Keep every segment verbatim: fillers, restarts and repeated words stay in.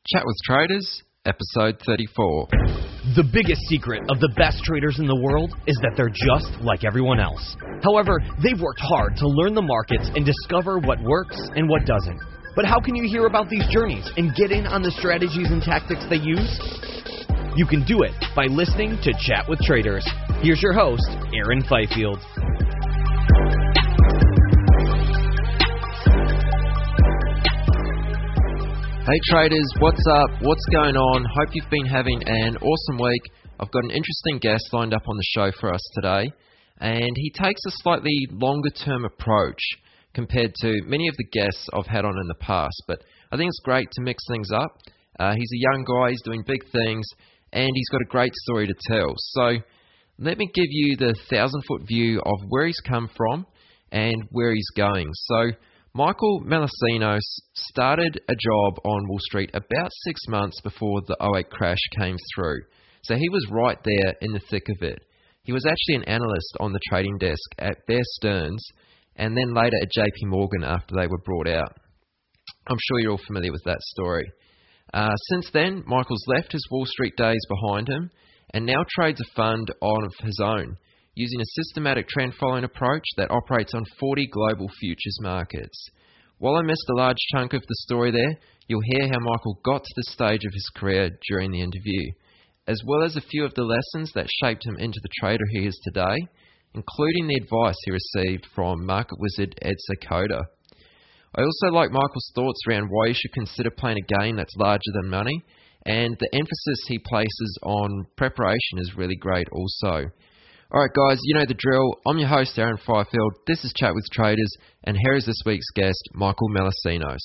Chat with Traders, episode thirty-four. The biggest secret of the best traders in the world is that they're just like everyone else. However, they've worked hard to learn the markets and discover what works and what doesn't. But how can you hear about these journeys and get in on the strategies and tactics they use? You can do it by listening to Chat with Traders. Here's your host, Aaron Fifield. Hey traders, what's up? What's going on? Hope you've been having an awesome week. I've got an interesting guest lined up on the show for us today, and he takes a slightly longer term approach compared to many of the guests I've had on in the past, but I think it's great to mix things up. Uh, he's a young guy, he's doing big things, and he's got a great story to tell. So let me give you the thousand foot view of where he's come from and where he's going. So Michael Melancinos started a job on Wall Street about six months before the oh eight crash came through. So he was right there in the thick of it. He was actually an analyst on the trading desk at Bear Stearns and then later at J P Morgan after they were brought out. I'm sure you're all familiar with that story. Uh, since then, Michael's left his Wall Street days behind him and now trades a fund of his own, using a systematic trend-following approach that operates on forty global futures markets. While I missed a large chunk of the story there, you'll hear how Michael got to this stage of his career during the interview, as well as a few of the lessons that shaped him into the trader he is today, including the advice he received from market wizard Ed Seykota. I also like Michael's thoughts around why you should consider playing a game that's larger than money, and the emphasis he places on preparation is really great also. Alright guys, you know the drill. I'm your host Aaron Fifield, this is Chat with Traders, and here is this week's guest, Michael Melancinos.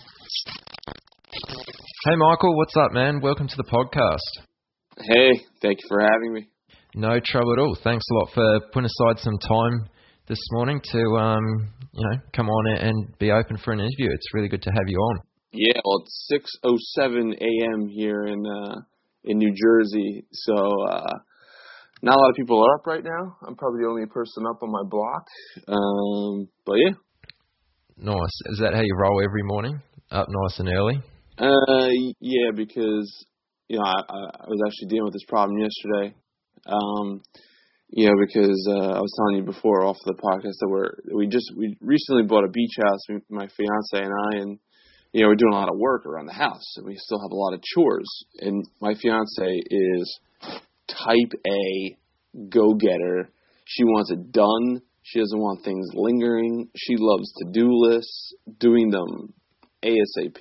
Hey Michael, what's up man? Welcome to the podcast. Hey, thank you for having me. No trouble at all. Thanks a lot for putting aside some time this morning to um, you know, come on and be open for an interview. It's really good to have you on. Yeah, well it's six oh seven a.m. here in uh, in New Jersey, so uh not a lot of people are up right now. I'm probably the only person up on my block. Um, but yeah. Nice. Is that how you roll every morning? Up nice and early? Uh, yeah, because, you know, I, I was actually dealing with this problem yesterday. Um, you know, because uh, I was telling you before off the podcast that we're, we just, we recently bought a beach house, my fiance and I, and, you know, we're doing a lot of work around the house, and we still have a lot of chores. And my fiance is type A go-getter. She wants it done. She doesn't want things lingering. She loves to-do lists, doing them ASAP,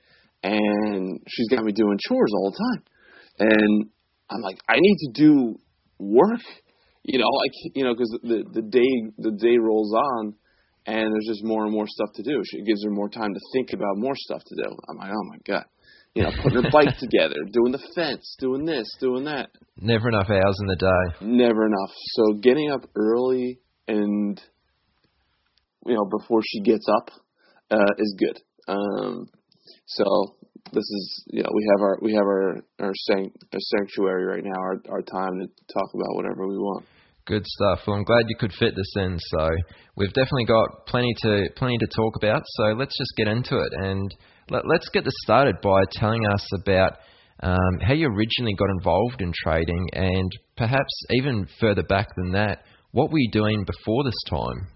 and she's got me doing chores all the time. And I'm like, I need to do work, you know, like, you know, because the, the day the day rolls on, and there's just more and more stuff to do. She gives her more time to think about more stuff to do. I'm like, oh my God. You know, putting her bike together, doing the fence, doing this, doing that. Never enough hours in the day. Never enough. So getting up early and, you know, before she gets up uh, is good. Um, so this is, you know, we have our we have our our, sanct- our sanctuary right now, our our time to talk about whatever we want. Good stuff. Well, I'm glad you could fit this in. So we've definitely got plenty to plenty to talk about. So let's just get into it and let, let's get this started by telling us about um, how you originally got involved in trading, and perhaps even further back than that, what were you doing before this time?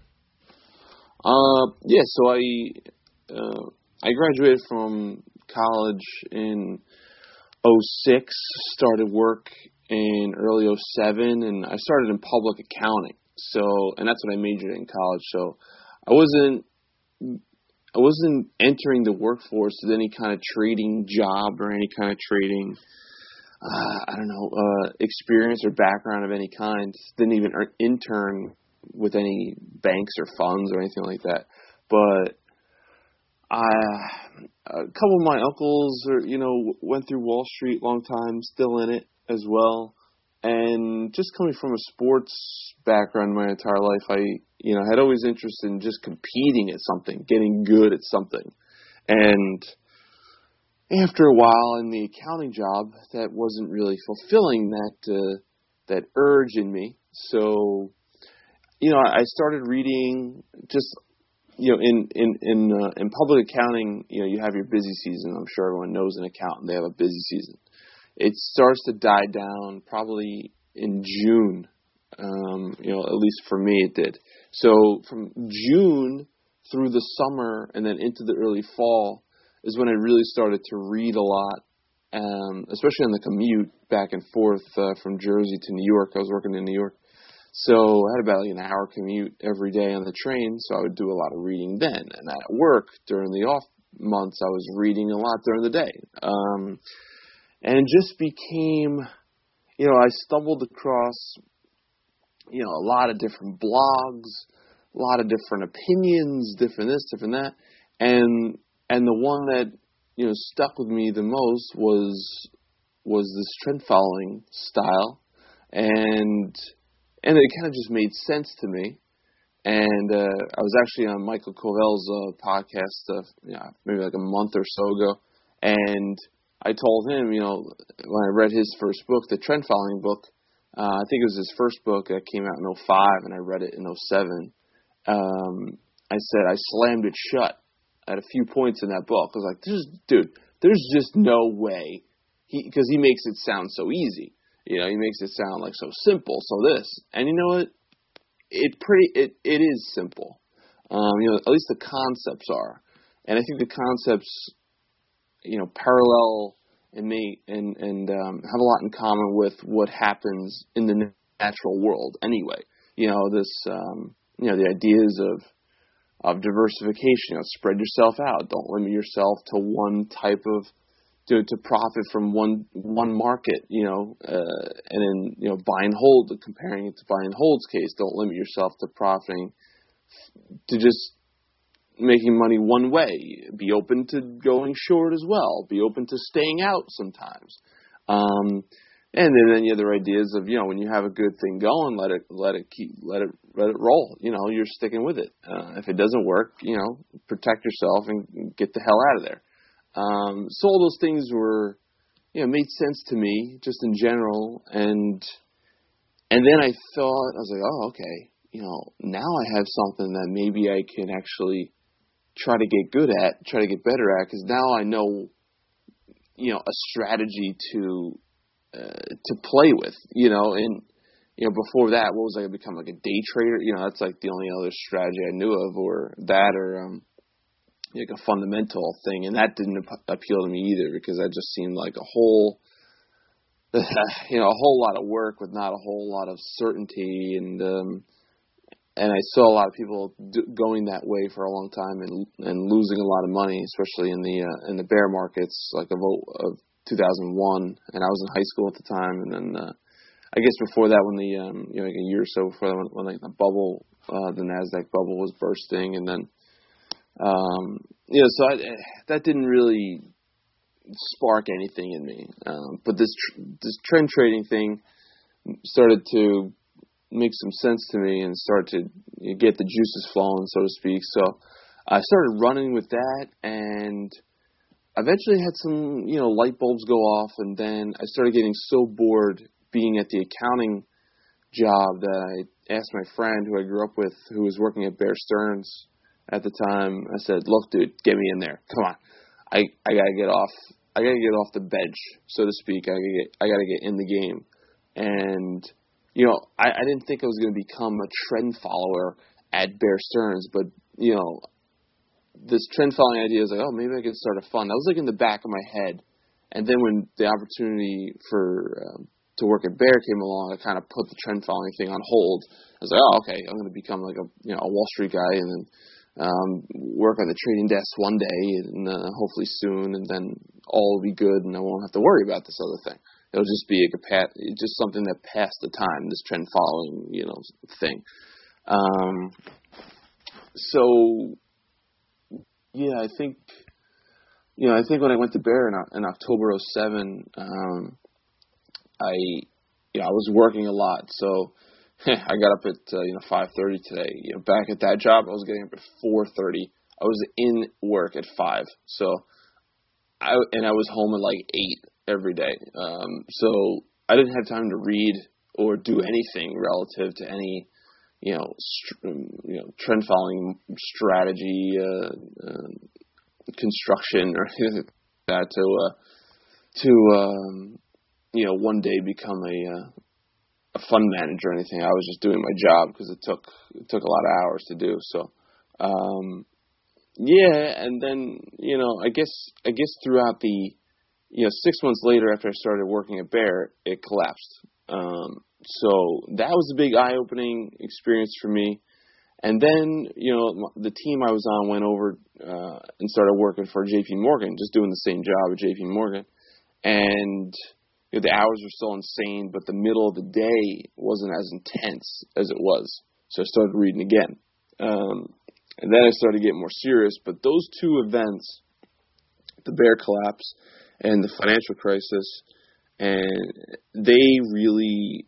Uh, yeah. So I uh, I graduated from college in oh six. Started work in early oh seven, and I started in public accounting. So, and that's what I majored in college. So, I wasn't, I wasn't entering the workforce with any kind of trading job or any kind of trading, uh, I don't know, uh, experience or background of any kind. Didn't even intern with any banks or funds or anything like that. But I, a couple of my uncles, are, you know, went through Wall Street long time, still in it as well. And just coming from a sports background my entire life, I, you know, had always interested in just competing at something, getting good at something. And after a while in the accounting job, that wasn't really fulfilling that uh, that urge in me. So, you know, I started reading just you know, in in in uh, in public accounting, you know, you have your busy season. I'm sure everyone knows an accountant; they have a busy season. It starts to die down probably in June. Um, you know, at least for me, it did. So from June through the summer and then into the early fall is when I really started to read a lot, um, especially on the commute back and forth uh, from Jersey to New York. I was working in New York. So I had about like an hour commute every day on the train, so I would do a lot of reading then. And at work, during the off months, I was reading a lot during the day. Um, and it just became, you know, I stumbled across, you know, a lot of different blogs, a lot of different opinions, different this, different that. And and the one that, you know, stuck with me the most was was this trend following style. And And it kind of just made sense to me. And uh, I was actually on Michael Covel's uh, podcast, uh, you know, maybe like a month or so ago. And I told him, you know, when I read his first book, the Trend Following book, uh, I think it was his first book that came out in oh five, and I read it in oh seven. Um, I said I slammed it shut at a few points in that book. I was like, "There's, dude, there's just no way," he because he makes it sound so easy. You know, he makes it sound like so simple, so this. And you know what? It pretty it, it is simple. Um, you know, at least the concepts are. And I think the concepts, you know, parallel and may and, and um, have a lot in common with what happens in the natural world anyway. You know, this um, you know, the ideas of of diversification, you know, spread yourself out. Don't limit yourself to one type of To, to profit from one one market, you know, uh, and then, you know, buy and hold, comparing it to buy and hold's case, don't limit yourself to profiting, to just making money one way. Be open to going short as well. Be open to staying out sometimes. Um, and then any other ideas of, you know, when you have a good thing going, let it let it keep let it let it roll. You know, you're sticking with it. Uh, if it doesn't work, you know, protect yourself and get the hell out of there. Um, so all those things were, you know, made sense to me just in general. And, and then I thought, I was like, oh, okay, you know, now I have something that maybe I can actually try to get good at, try to get better at, because now I know, you know, a strategy to, uh, to play with, you know, and, you know, before that, what was I going to become, like a day trader? You know, that's like the only other strategy I knew of, or that, or, um, like a fundamental thing, and that didn't appeal to me either, because that just seemed like a whole, you know, a whole lot of work with not a whole lot of certainty, and um, and I saw a lot of people do, going that way for a long time and and losing a lot of money, especially in the uh, in the bear markets, like of of two thousand one, and I was in high school at the time, and then uh, I guess before that, when the um, you know, like a year or so before that, when, when like the bubble, uh, the NASDAQ bubble was bursting, and then. Um, you know, so I, that didn't really spark anything in me. Um, but this tr- this trend trading thing started to make some sense to me and started to, you know, get the juices flowing, so to speak. So I started running with that, and eventually had some, you know, light bulbs go off, and then I started getting so bored being at the accounting job that I asked my friend who I grew up with, who was working at Bear Stearns at the time. I said, look, dude, get me in there. Come on. I, I gotta get off, I gotta get off the bench, so to speak. I gotta get, I gotta get in the game. And, you know, I, I didn't think I was going to become a trend follower at Bear Stearns, but, you know, this trend following idea was like, oh, maybe I could start a fund. That was like in the back of my head. And then when the opportunity for, um, to work at Bear came along, I kind of put the trend following thing on hold. I was like, oh, okay, I'm going to become like a, you know, a Wall Street guy, and then um, work on the trading desk one day, and uh, hopefully soon, and then all will be good, and I won't have to worry about this other thing. It'll just be like a pat, just something that passed the time, this trend following, you know, thing. Um, so, yeah, I think, you know, I think when I went to Bear in, in October oh seven, um, I, you know, I was working a lot, so I got up at, uh, you know, five thirty today. You know, back at that job, I was getting up at four thirty. I was in work at five, so, I, and I was home at like eight every day. Um, so I didn't have time to read or do anything relative to any you know, st- you know, trend following strategy, uh, uh, construction, or anything like that to uh, to um, you know, one day become a uh, a fund manager or anything. I was just doing my job because it took it took a lot of hours to do. So, um, yeah, and then you know, I guess I guess throughout the you know six months later after I started working at Bear, it collapsed. Um, so that was a big eye-opening experience for me. And then, you know, the team I was on went over uh, and started working for J P Morgan, just doing the same job at J P Morgan. And you know, the hours were still insane, but the middle of the day wasn't as intense as it was. So I started reading again. Um, and then I started getting more serious. But those two events, the Bear collapse and the financial crisis, and they really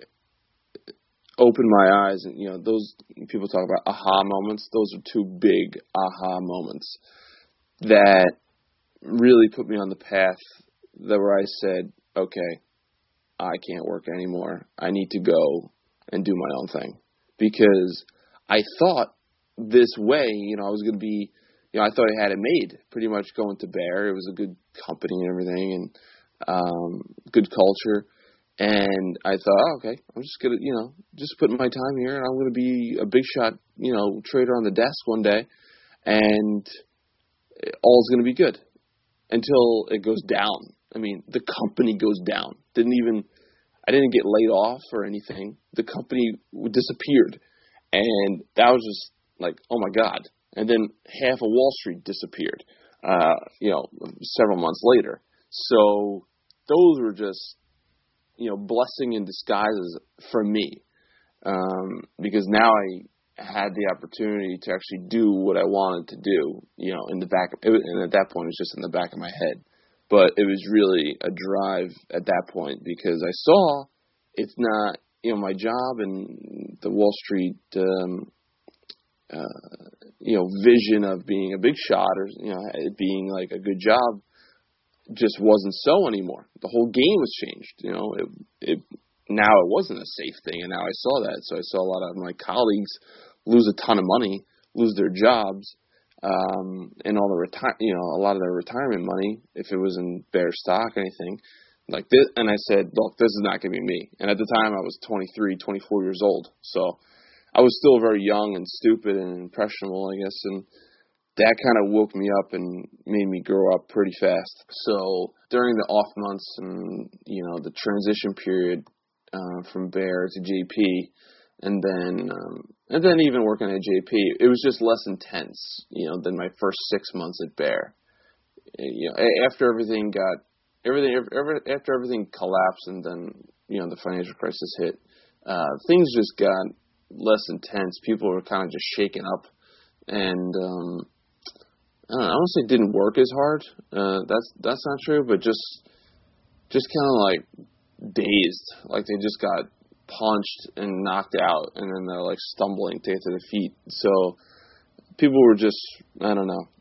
opened my eyes. And, you know, those people talk about aha moments. Those are two big aha moments that really put me on the path that where I said, okay, I can't work anymore. I need to go and do my own thing. Because I thought this way, you know, I was going to be, you know, I thought I had it made pretty much going to Bear. It was a good company and everything, and um, good culture. And I thought, oh, okay, I'm just going to, you know, just put my time here, and I'm going to be a big shot, you know, trader on the desk one day, and all's going to be good until it goes down. I mean, the company goes down. Didn't even, I didn't get laid off or anything. The company disappeared. And that was just like, oh my God. And then half of Wall Street disappeared, uh, you know, several months later. So those were just, you know, blessing in disguises for me. Um, because now I had the opportunity to actually do what I wanted to do, you know, in the back of, and at that point it was just in the back of my head. But it was really a drive at that point because I saw it's not, you know, my job and the Wall Street, um, uh, you know, vision of being a big shot or, you know, it being like a good job just wasn't so anymore. The whole game was changed. You know, it, it now it wasn't a safe thing, and now I saw that. So I saw a lot of my colleagues lose a ton of money, lose their jobs. Um, and all the retire, you know, a lot of their retirement money, if it was in Bear stock, anything like this. And I said, look, this is not going to be me. And at the time I was twenty-three, twenty-four years old. So I was still very young and stupid and impressionable, I guess. And that kind of woke me up and made me grow up pretty fast. So during the off months and, you know, the transition period, uh, from Bear to J P, and then, um, and then even working at J P, it was just less intense, you know, than my first six months at Bear. You know, after everything got, everything, every, after everything collapsed and then, you know, the financial crisis hit, uh, things just got less intense. People were kind of just shaken up, and, um, I don't know, I don't say it didn't work as hard. Uh, that's, that's not true, but just, just kind of like dazed, like they just got punched and knocked out, and then they're like stumbling to get to their feet. So people were just, I don't know,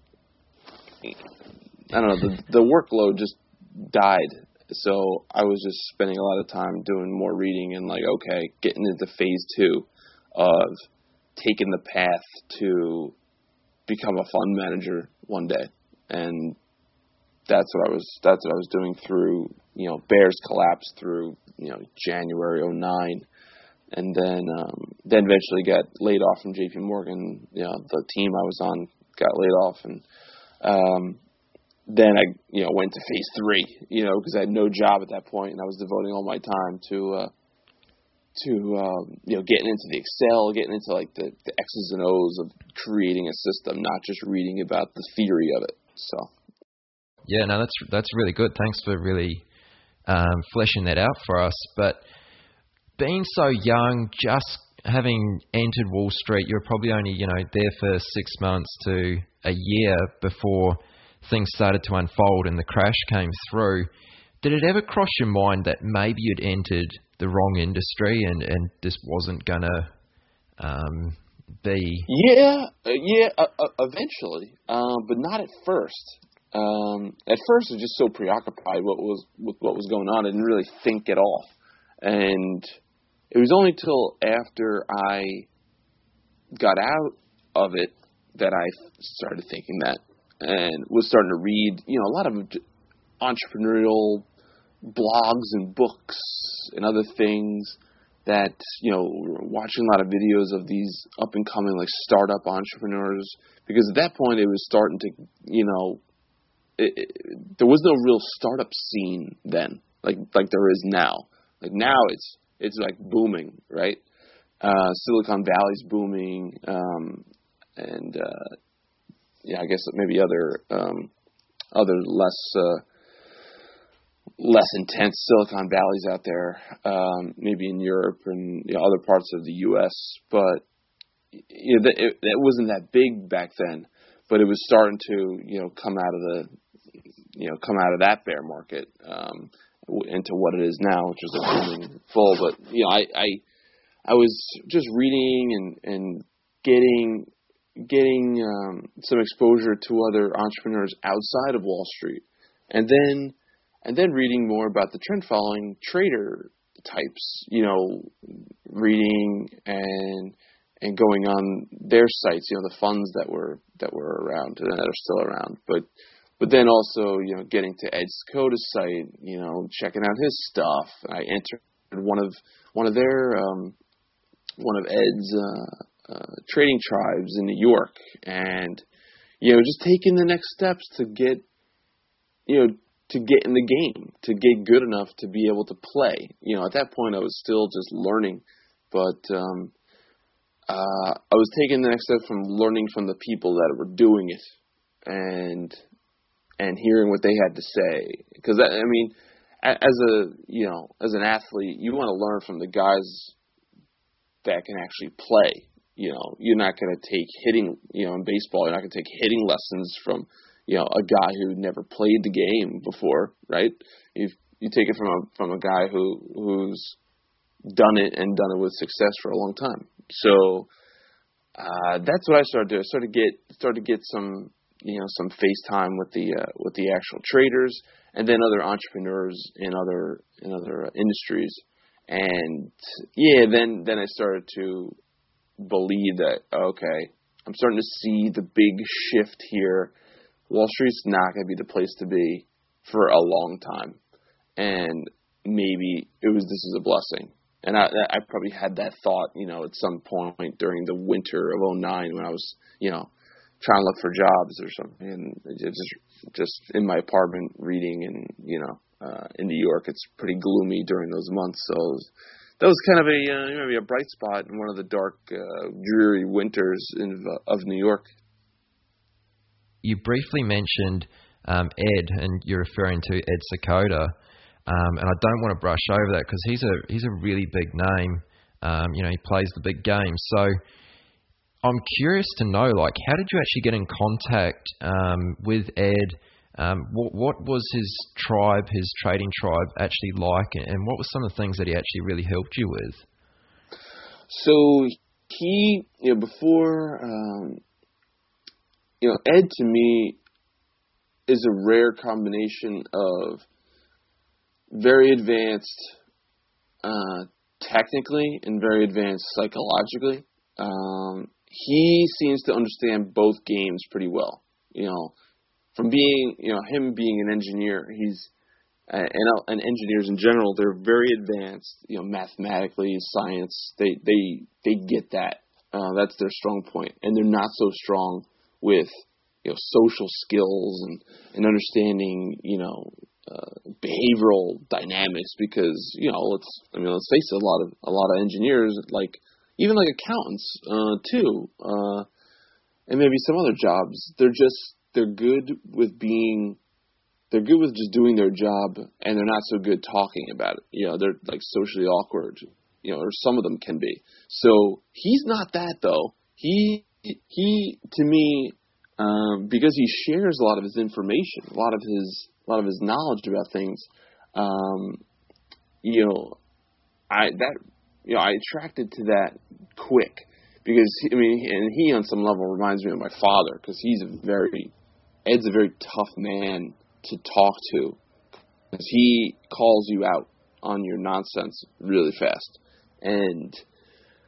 I don't know, the, the workload just died. So I was just spending a lot of time doing more reading and like, okay, getting into phase two of taking the path to become a fund manager one day. And that's what I was, that's what I was doing through, you know, Bear's collapse through, you know, January oh nine, and then um, then eventually got laid off from J P Morgan. You know, the team I was on got laid off, and um, then I, you know, went to phase three. You know, because I had no job at that point, and I was devoting all my time to uh, to um, you know, getting into the Excel, getting into like the, the X's and O's of creating a system, not just reading about the theory of it. So. Yeah, no, that's that's really good. Thanks for really um, fleshing that out for us. But being so young, just having entered Wall Street, you were probably only, you know, there for six months to a year before things started to unfold and the crash came through. Did it ever cross your mind that maybe you'd entered the wrong industry and, and this wasn't going to um, be... Yeah, uh, yeah, uh, uh, eventually, uh, but not at first. Um, at first, I was just so preoccupied what was with what was going on, I didn't really think at all. And it was only till after I got out of it that I started thinking that, and was starting to read, you know, a lot of entrepreneurial blogs and books and other things that, you know, watching a lot of videos of these up-and-coming, like, startup entrepreneurs, because at that point it was starting to, you know, it, it, there was no real startup scene then, like like there is now. Like, now it's it's like booming, right? Uh, Silicon Valley's booming, um, and uh, yeah, I guess maybe other um, other less uh, less intense Silicon Valleys out there, um, maybe in Europe and, you know, other parts of the U S. But you know, it, it wasn't that big back then, but it was starting to, you know, come out of the you know come out of that bear market um, into what it is now, which is a booming full. But you know, I I, I was just reading and and getting. getting um, some exposure to other entrepreneurs outside of Wall Street, and then and then reading more about the trend following trader types, you know, reading and and going on their sites, you know, the funds that were that were around and that are still around, but but then also, you know, getting to Ed Skoda's site, you know, checking out his stuff. I entered one of one of their um, one of Ed's uh, Uh, trading tribes in New York, and you know, just taking the next steps to get, you know, to get in the game, to get good enough to be able to play. You know, at that point, I was still just learning, but um, uh, I was taking the next step from learning from the people that were doing it, and and hearing what they had to say. Because I mean, as a you know, as an athlete, you want to learn from the guys that can actually play. You know, you're not going to take hitting, you know, in baseball, you're not going to take hitting lessons from, you know, a guy who never played the game before, right? You you take it from a from a guy who who's done it and done it with success for a long time. So uh, that's what I started to do. I started to get started to get some, you know, some FaceTime with the uh, with the actual traders, and then other entrepreneurs in other in other uh, industries, and yeah, then then I started to believe that, okay, I'm starting to see the big shift here. Wall Street's not going to be the place to be for a long time, and maybe it was this is a blessing. And I, I probably had that thought, you know, at some point during the winter of oh nine when I was, you know, trying to look for jobs or something, and just just in my apartment reading, and you know, uh, in New York, it's pretty gloomy during those months, so. It was, That was kind of a uh, maybe a bright spot in one of the dark, uh, dreary winters in, of New York. You briefly mentioned um, Ed, and you're referring to Ed Skoda, um, and I don't want to brush over that because he's a he's a really big name. Um, you know, he plays the big game. So I'm curious to know, like, how did you actually get in contact um, with Ed? Um, what, what was his tribe, his trading tribe, actually like, and what were some of the things that he actually really helped you with? So he, you know, before, um, you know, Ed to me is a rare combination of very advanced uh, technically and very advanced psychologically. Um, he seems to understand both games pretty well, you know. From being, you know, him being an engineer, he's, uh, and, and engineers in general, they're very advanced, you know, mathematically, science, they, they, they get that. Uh, that's their strong point. And they're not so strong with, you know, social skills and, and understanding, you know, uh, behavioral dynamics because, you know, let's, I mean, let's face it, a lot of, a lot of engineers, like, even like accountants, uh, too, uh, and maybe some other jobs, they're just, They're good with being, they're good with just doing their job, and they're not so good talking about it. You know, they're like socially awkward, you know, or some of them can be. So he's not that though. He, he to me, um, because he shares a lot of his information, a lot of his, a lot of his knowledge about things. Um, you know, I that, you know, I attracted to that quick. Because, I mean, and he on some level reminds me of my father, because he's a very, Ed's a very tough man to talk to, because he calls you out on your nonsense really fast. And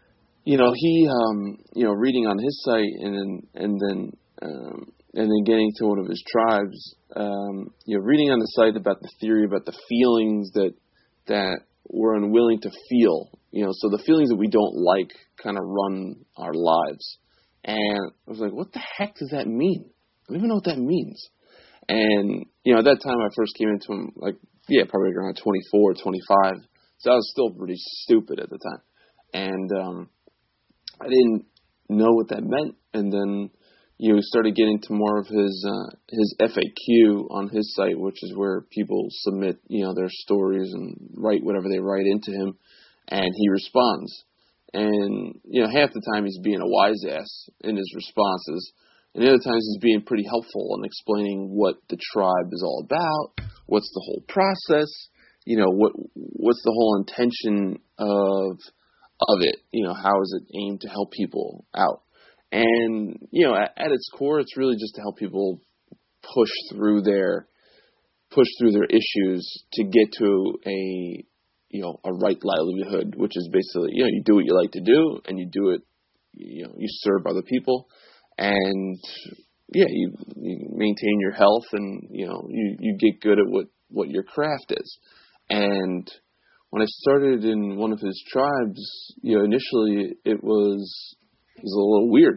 you know, he, um, you know, reading on his site and then, and then, um, and then getting to one of his tribes, um, you know, reading on the site about the theory, about the feelings that, that we're unwilling to feel, you know, so the feelings that we don't like kind of run our lives. And I was like, what the heck does that mean? I don't even know what that means. And, you know, at that time I first came into him, like, yeah, probably around twenty-four, twenty-five. So I was still pretty stupid at the time. And, um, I didn't know what that meant. And then, you know, we started getting to more of his, uh, his F A Q on his site, which is where people submit, you know, their stories and write whatever they write into him, and he responds. And, you know, half the time he's being a wise ass in his responses, and the other times he's being pretty helpful in explaining what the tribe is all about, what's the whole process, you know, what what's the whole intention of of it, you know, how is it aimed to help people out. And, you know, at, at its core, it's really just to help people push through their push through their issues to get to a, you know, a right livelihood, which is basically, you know, you do what you like to do, and you do it, you know, you serve other people, and yeah, you, you maintain your health, and, you know, you, you get good at what, what your craft is. And when I started in one of his tribes, you know, initially it was, it was a little weird.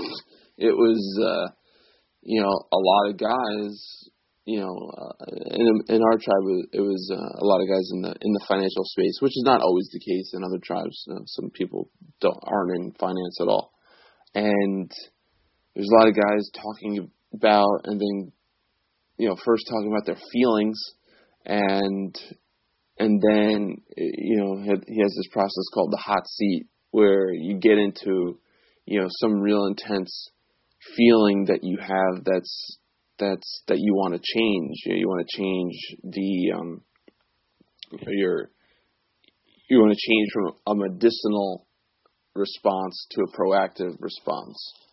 It was, uh, you know, a lot of guys, you know, uh, in, in our tribe, it was uh, a lot of guys in the in the financial space, which is not always the case in other tribes. You know, some people don't aren't in finance at all, and there's a lot of guys talking about, and then, you know, first talking about their feelings, and and then, you know, he has this process called the hot seat, where you get into, you know, some real intense feeling that you have that's that's that you want to change. You know, you want to change the um, your you want to change from a medicinal response to a proactive response.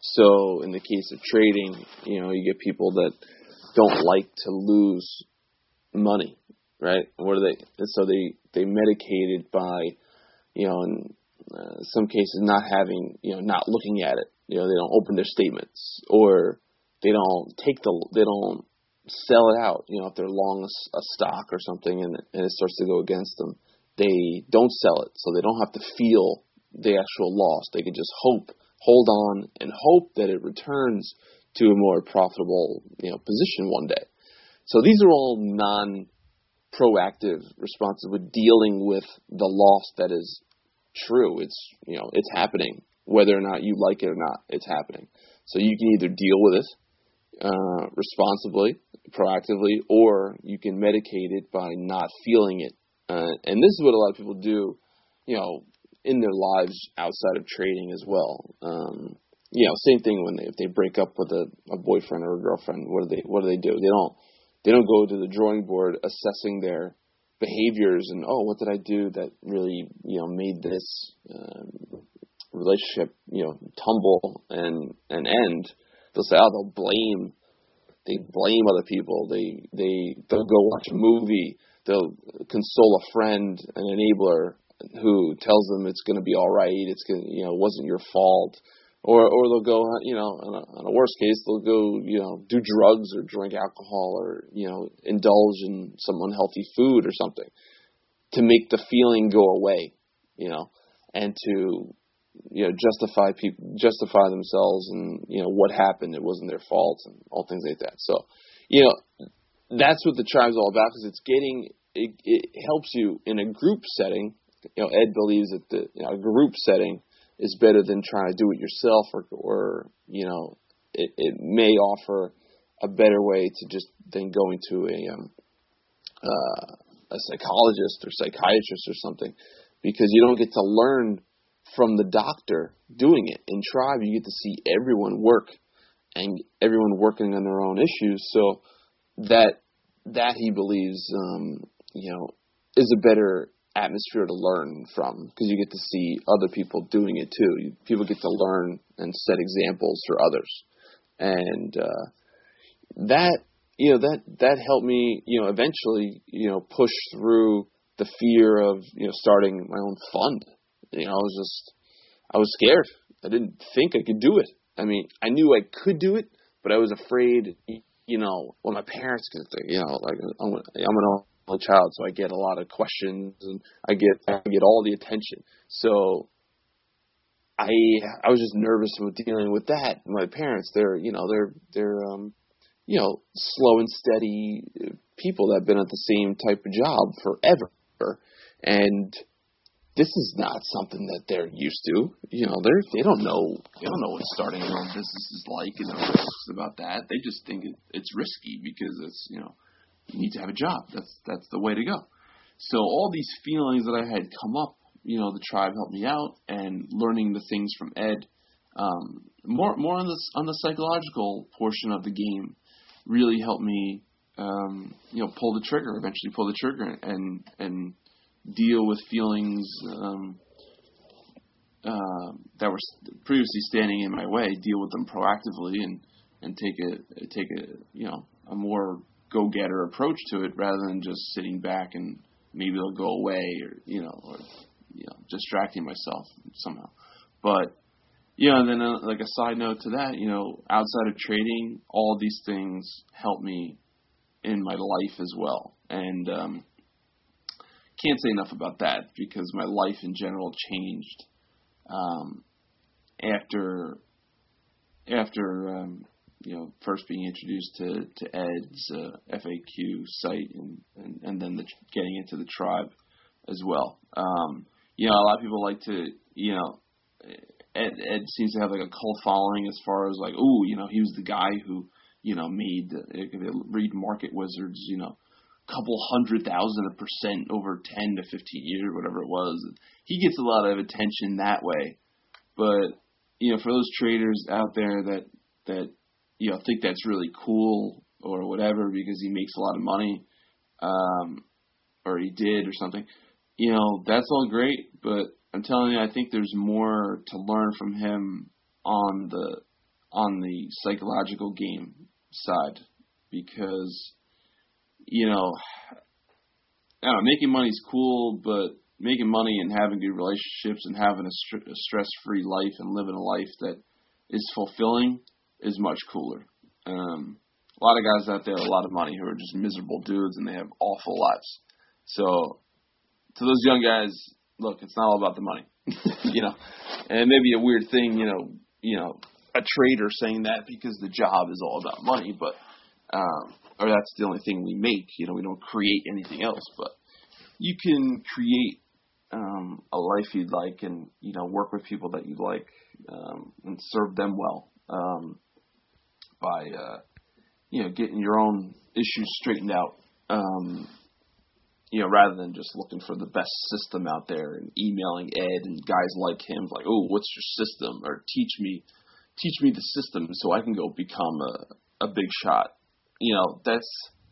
So in the case of trading, you know, you get people that don't like to lose money, right? What are they? And so they they medicate it by, you know, in uh, some cases not having, you know, not looking at it. You know, they don't open their statements, or they don't take the, they don't sell it out. You know, if they're long a, a stock or something, and, and it starts to go against them, they don't sell it, so they don't have to feel the actual loss. They can just hope, hold on, and hope that it returns to a more profitable, you know, position one day. So these are all non-proactive responses with dealing with the loss that is true. It's, you know, it's happening. Whether or not you like it or not, it's happening. So you can either deal with it uh, responsibly, proactively, or you can medicate it by not feeling it. Uh, and this is what a lot of people do, you know, in their lives outside of trading as well. Um, you know, same thing when they, if they break up with a, a boyfriend or a girlfriend, what do they what do they do? They don't they don't go to the drawing board assessing their behaviors and, oh, what did I do that really, you know, made this um, relationship, you know, tumble and and end. They'll say, oh, they'll blame, they blame other people. They they they'll go watch a movie. They'll console a friend, an enabler, who tells them it's going to be all right. It's going, you know, it wasn't your fault. Or or they'll go, you know, on a, on a worst case, they'll go, you know, do drugs or drink alcohol or, you know, indulge in some unhealthy food or something to make the feeling go away, you know, and to, you know, justify people, justify themselves and, you know, what happened, it wasn't their fault and all things like that. So, you know, that's what the tribe's all about, because it's getting, it, it helps you in a group setting. You know, Ed believes that the, you know, a group setting is better than trying to do it yourself, or, or you know, it, it may offer a better way to just than going to a um, uh, a psychologist or psychiatrist or something, because you don't get to learn from the doctor doing it. In tribe, you get to see everyone work and everyone working on their own issues. So that that he believes, um, you know, is a better atmosphere to learn from, because you get to see other people doing it too. You, people get to learn and set examples for others, and uh, that you know that that helped me, you know, eventually, you know, push through the fear of, you know, starting my own fund. You know, I was just I was scared. I didn't think I could do it. I mean, I knew I could do it, but I was afraid, you know, what my parents could think. You know, like I'm, I'm an only child, so I get a lot of questions, and I get I get all the attention. So I I was just nervous about dealing with that. My parents, they're you know they're they're um you know slow and steady people that have been at the same type of job forever, and this is not something that they're used to. You know, they're they don't know they don't know what starting their own business is like and the risks about that. They just think it, it's risky because it's you know you need to have a job. That's that's the way to go. So all these feelings that I had come up, you know, the tribe helped me out, and learning the things from Ed, um, more more on the on the psychological portion of the game, really helped me, um, you know, pull the trigger. Eventually, pull the trigger and and deal with feelings um, uh, that were previously standing in my way. Deal with them proactively and and take a take a you know a more go-getter approach to it rather than just sitting back and maybe they'll go away or you know or you know distracting myself somehow. But you know, and then uh, like a side note to that, you know, outside of trading, all these things help me in my life as well. And um, can't say enough about that because my life in general changed um, after after um, you know first being introduced to to Ed's uh, F A Q site and, and, and then the, getting into the tribe as well. Um, you know, a lot of people like to you know Ed, Ed seems to have like a cult following as far as like, ooh, you know, he was the guy who you know made uh, read Market Wizards, you know. Couple hundred thousand a percent over ten to fifteen years, whatever it was. He gets a lot of attention that way. But, you know, for those traders out there that, that, you know, think that's really cool or whatever because he makes a lot of money, um, or he did or something, you know, that's all great. But I'm telling you, I think there's more to learn from him on the, on the psychological game side because, you know, I don't know, making money's cool, but making money and having good relationships and having a, st- a stress-free life and living a life that is fulfilling is much cooler. Um, a lot of guys out there with a lot of money who are just miserable dudes and they have awful lives. So to those young guys, look, it's not all about the money, you know. And it may be a weird thing, you know, you know, a trader saying that because the job is all about money, but um, or that's the only thing we make. You know, we don't create anything else, but you can create um, a life you'd like and, you know, work with people that you like um, and serve them well um, by, uh, you know, getting your own issues straightened out, um, you know, rather than just looking for the best system out there and emailing Ed and guys like him like, oh, what's your system? Or teach me, teach me the system so I can go become a, a big shot. You know, that's,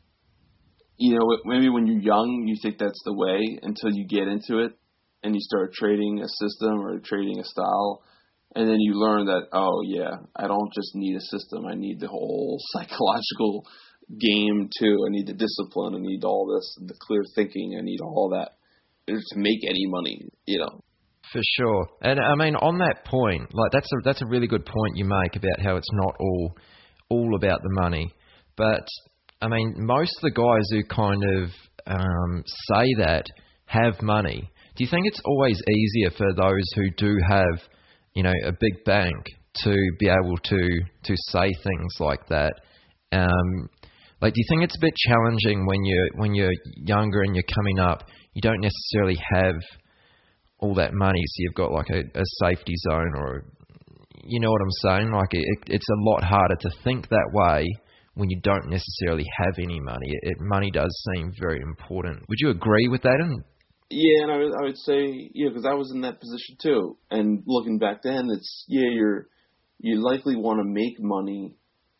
you know, maybe when you're young, you think that's the way until you get into it and you start trading a system or trading a style. And then you learn that, oh, yeah, I don't just need a system. I need the whole psychological game, too. I need the discipline. I need all this, the clear thinking. I need all that to make any money, you know. For sure. And, I mean, on that point, like that's a, that's a really good point you make about how it's not all all about the money. But, I mean, most of the guys who kind of um, say that have money. Do you think it's always easier for those who do have, you know, a big bank to be able to, to say things like that? Um, like, do you think it's a bit challenging when you're, when you're younger and you're coming up, you don't necessarily have all that money, so you've got like a, a safety zone or, you know what I'm saying? Like, it, it's a lot harder to think that way when you don't necessarily have any money. It, it, money does seem very important. Would you agree with that? And yeah, and I would, I would say, yeah, because I was in that position too. And looking back then, it's, yeah, you're, you likely want to make money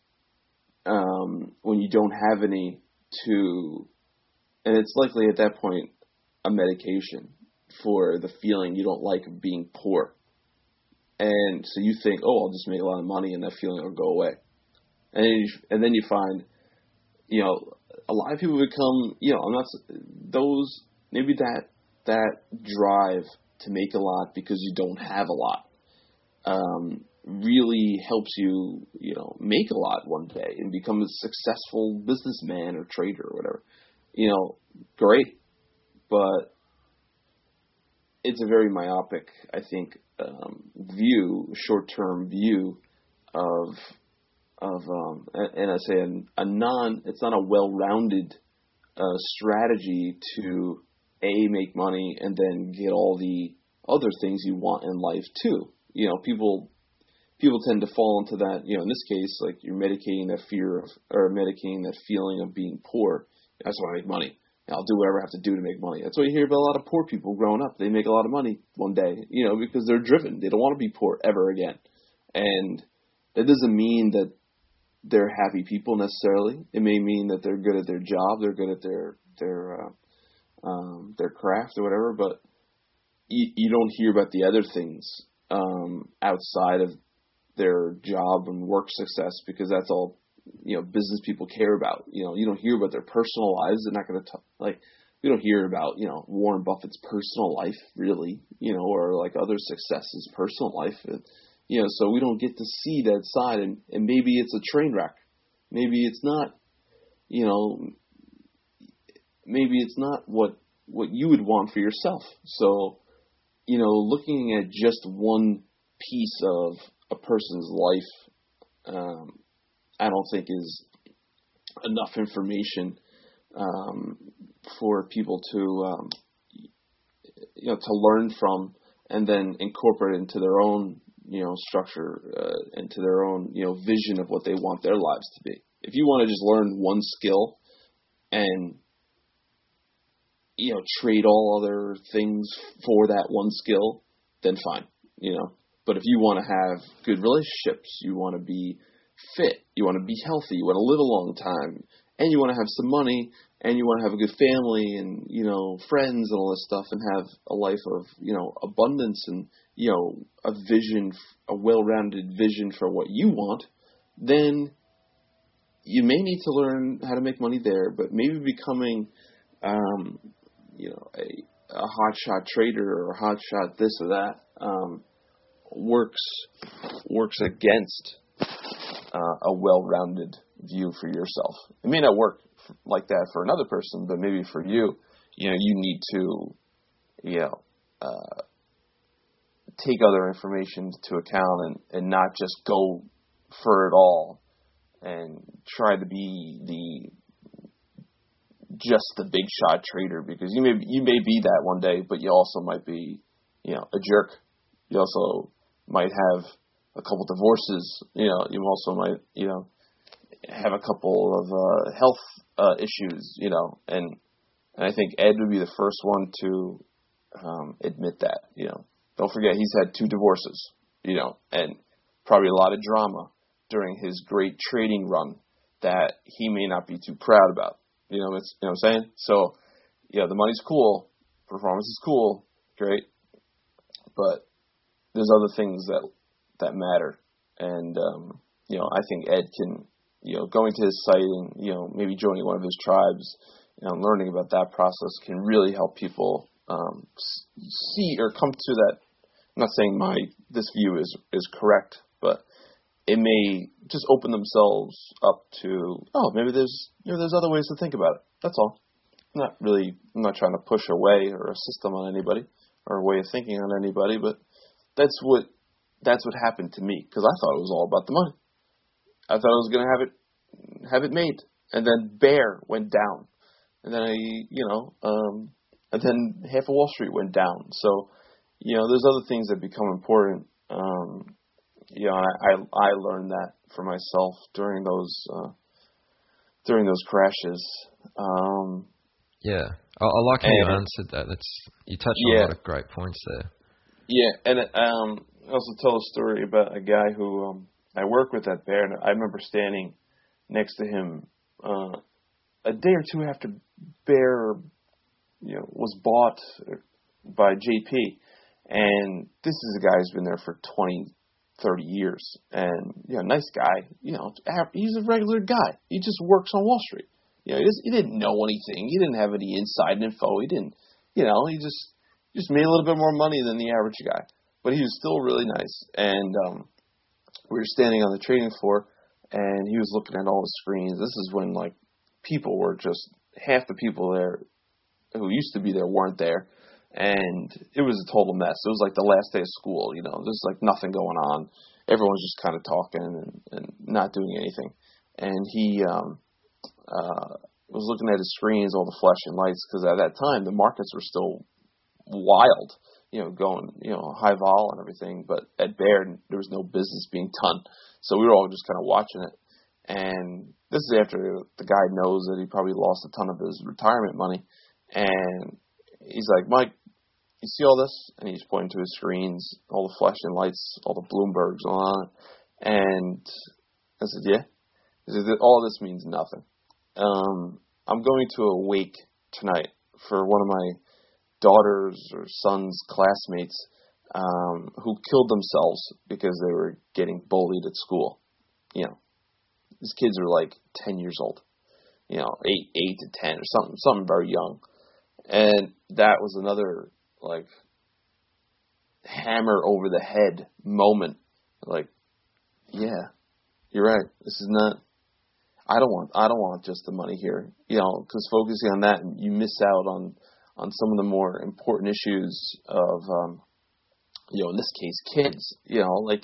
um, when you don't have any to, and it's likely at that point a medication for the feeling you don't like of being poor. And so you think, oh, I'll just make a lot of money and that feeling will go away. And then you, and then you find, you know, a lot of people become, you know, I'm not, those, maybe that, that drive to make a lot because you don't have a lot um, really helps you, you know, make a lot one day and become a successful businessman or trader or whatever, you know, great. But it's a very myopic, I think, um, view, short-term view of, of um, and I say a, a non, it's not a well-rounded uh, strategy to, A, make money and then get all the other things you want in life too. You know, people people tend to fall into that, you know, in this case, like you're medicating that fear of, or medicating that feeling of being poor. I just want to make money. I'll do whatever I have to do to make money. That's why you hear about a lot of poor people growing up. They make a lot of money one day, you know, because they're driven. They don't want to be poor ever again. And that doesn't mean that they're happy people necessarily. It may mean that they're good at their job, they're good at their their uh, um, their craft or whatever. But you, you don't hear about the other things um, outside of their job and work success, because that's all, you know, business people care about. You know, you don't hear about their personal lives. They're not going to talk, like, we don't hear about, you know, Warren Buffett's personal life really, you know, or like other successes, personal life, you know, so we don't get to see that side. And, and maybe it's a train wreck. Maybe it's not, you know, maybe it's not what, what you would want for yourself. So, you know, looking at just one piece of a person's life, um, I don't think is enough information um, for people to, um, you know, to learn from and then incorporate into their own, you know, structure, uh, into their own, you know, vision of what they want their lives to be. If you want to just learn one skill and, you know, trade all other things for that one skill, then fine, you know. But if you want to have good relationships, you want to be fit, you want to be healthy, you want to live a long time, and you want to have some money, and you want to have a good family and, you know, friends and all this stuff, and have a life of, you know, abundance and, you know, a vision, a well-rounded vision for what you want, then you may need to learn how to make money there. But maybe becoming, um, you know, a, a hotshot trader or a hotshot this or that um, works works against Uh, a well-rounded view for yourself. It may not work f- like that for another person, but maybe for you, you know, you need to, you know, uh, take other information to account and, and not just go for it all and try to be the just the big shot trader, because you may you may be that one day, but you also might be, you know, a jerk. You also might have a couple divorces, you know, you also might, you know, have a couple of uh, health uh, issues, you know, and and I think Ed would be the first one to um, admit that, you know. Don't forget, he's had two divorces, you know, and probably a lot of drama during his great trading run that he may not be too proud about, you know, it's, you know what I'm saying? So, yeah, the money's cool, performance is cool, great, but there's other things that that matter. And, um, you know, I think Ed can, you know, going to his site and, you know, maybe joining one of his tribes, you know, learning about that process can really help people um, see or come to that. I'm not saying my, this view is, is correct, but it may just open themselves up to, oh, maybe there's, you know, there's other ways to think about it. That's all. I'm not really, I'm not trying to push a way or a system on anybody or a way of thinking on anybody, but that's what, That's what happened to me, because I thought it was all about the money. I thought I was going to have it, have it made, and then Bear went down, and then I, you know, um, and then half of Wall Street went down. So, you know, there's other things that become important. Um, you know, I, I I learned that for myself during those uh, during those crashes. Um, yeah, I, I like how you answered that. That's you touched on yeah. a lot of great points there. Yeah, and um. I also tell a story about a guy who um, I work with at Bear, and I remember standing next to him uh, a day or two after Bear, you know, was bought by J P. And this is a guy who's been there for twenty, thirty years, and you know, nice guy. You know, he's a regular guy. He just works on Wall Street. You know, he, just, he didn't know anything. He didn't have any inside info. He didn't, you know, he just just made a little bit more money than the average guy. but he was still really nice. And um, we were standing on the trading floor, and he was looking at all the screens. This is when, like, people were just, half the people there who used to be there weren't there. And it was a total mess. It was like the last day of school, you know. There's, like, nothing going on. Everyone's just kind of talking and, and not doing anything. And he um, uh, was looking at his screens, all the flashing lights, because at that time the markets were still wild, you know, going, you know, high vol and everything. But at Baird, there was no business being done. So we were all just kind of watching it. And this is after the guy knows that he probably lost a ton of his retirement money. And he's like, Mike, you see all this? And he's pointing to his screens, all the flashing lights, all the Bloombergs on it. And I said, yeah. He said, all this means nothing. Um, I'm going to a wake tonight for one of my daughter's or son's classmates um, who killed themselves because they were getting bullied at school. You know, these kids are like ten years old, you know, eight, eight to ten or something, something very young. And that was another, like, hammer over the head moment. Like, yeah, you're right. This is not, I don't want, I don't want just the money here, you know, because focusing on that, you miss out on, on some of the more important issues of, um, you know, in this case, kids, you know, like,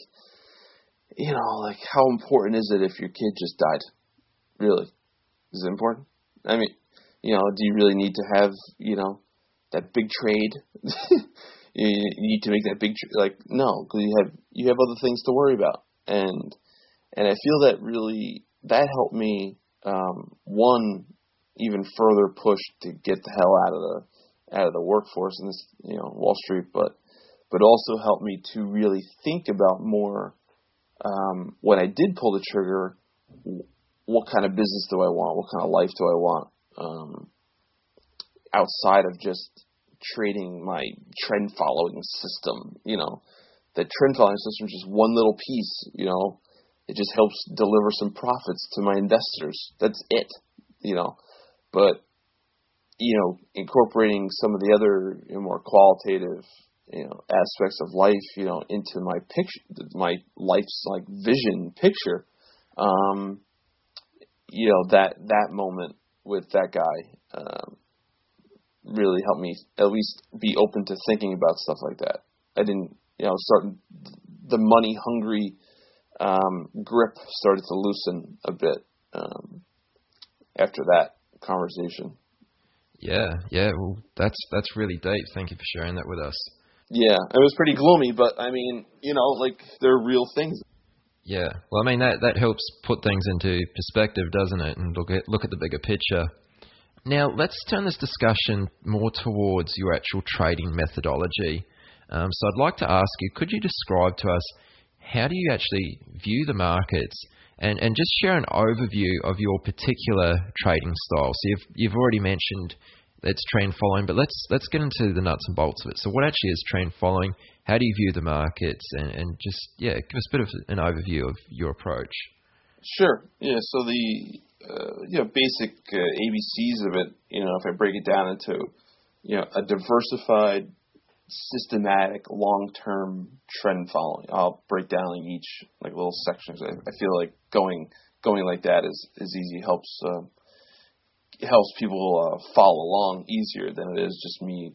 you know, like, how important is it if your kid just died? Really? Is it important? I mean, you know, do you really need to have, you know, that big trade? you, you need to make that big trade. Like, no, because you have, you have other things to worry about. And, and I feel that really, that helped me, um, one, even further push to get the hell out of the, out of the workforce in this, you know, Wall Street, but, but also helped me to really think about more, um, when I did pull the trigger, what kind of business do I want? What kind of life do I want? Um, outside of just trading my trend following system, you know, the trend following system is just one little piece, you know, it just helps deliver some profits to my investors. That's it, you know, but, you know, incorporating some of the other, you know, more qualitative, you know, aspects of life, you know, into my picture, my life's like vision picture, um, you know, that, that moment with that guy, um, really helped me at least be open to thinking about stuff like that. I didn't, you know, start, the money hungry, um, grip started to loosen a bit, um, after that conversation. Yeah, yeah, well, that's, that's really deep. Thank you for sharing that with us. Yeah, it was pretty gloomy, but I mean, you know, like, they're real things. Yeah, well, I mean, that, that helps put things into perspective, doesn't it? And look at, look at the bigger picture. Now, let's turn this discussion more towards your actual trading methodology. Um, so I'd like to ask you, could you describe to us, how do you actually view the markets, and, and just share an overview of your particular trading style? So you've, you've already mentioned it's trend following, but let's let's get into the nuts and bolts of it. So what actually is trend following? How do you view the markets? And, and just, yeah, give us a bit of an overview of your approach. Sure. Yeah, so the uh, you know, basic uh, A B Cs of it, you know, if I break it down into, you know, a diversified, systematic, long-term trend following, I'll break down like each, like little sections. I, I feel like going going like that is, is easy, helps uh, it helps people uh, follow along easier than it is just me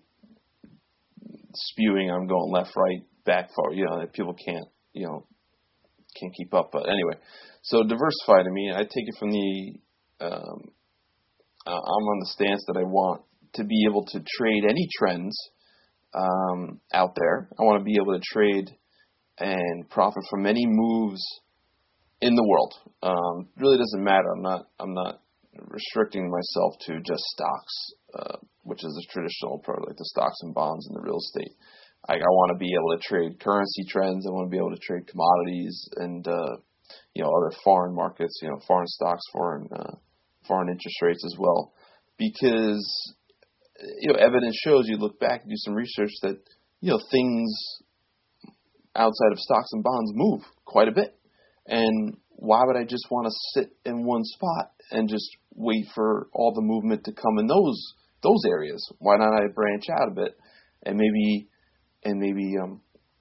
spewing. I'm going left, right, back, forward. You know, that people can't, you know, can't keep up. But anyway, so diversify to me, I take it from the, um, uh, I'm on the stance that I want to be able to trade any trends um, out there. I want to be able to trade and profit from any moves in the world. Um, really doesn't matter. I'm not. I'm not restricting myself to just stocks, uh, which is a traditional approach, like the stocks and bonds and the real estate. I, I want to be able to trade currency trends. I want to be able to trade commodities and uh, you know, other foreign markets. You know, foreign stocks, foreign uh, foreign interest rates as well, because you know, evidence shows. You look back and do some research that, you know, things outside of stocks and bonds move quite a bit. And why would I just want to sit in one spot and just wait for all the movement to come in those those areas? Why not I branch out a bit and maybe and maybe um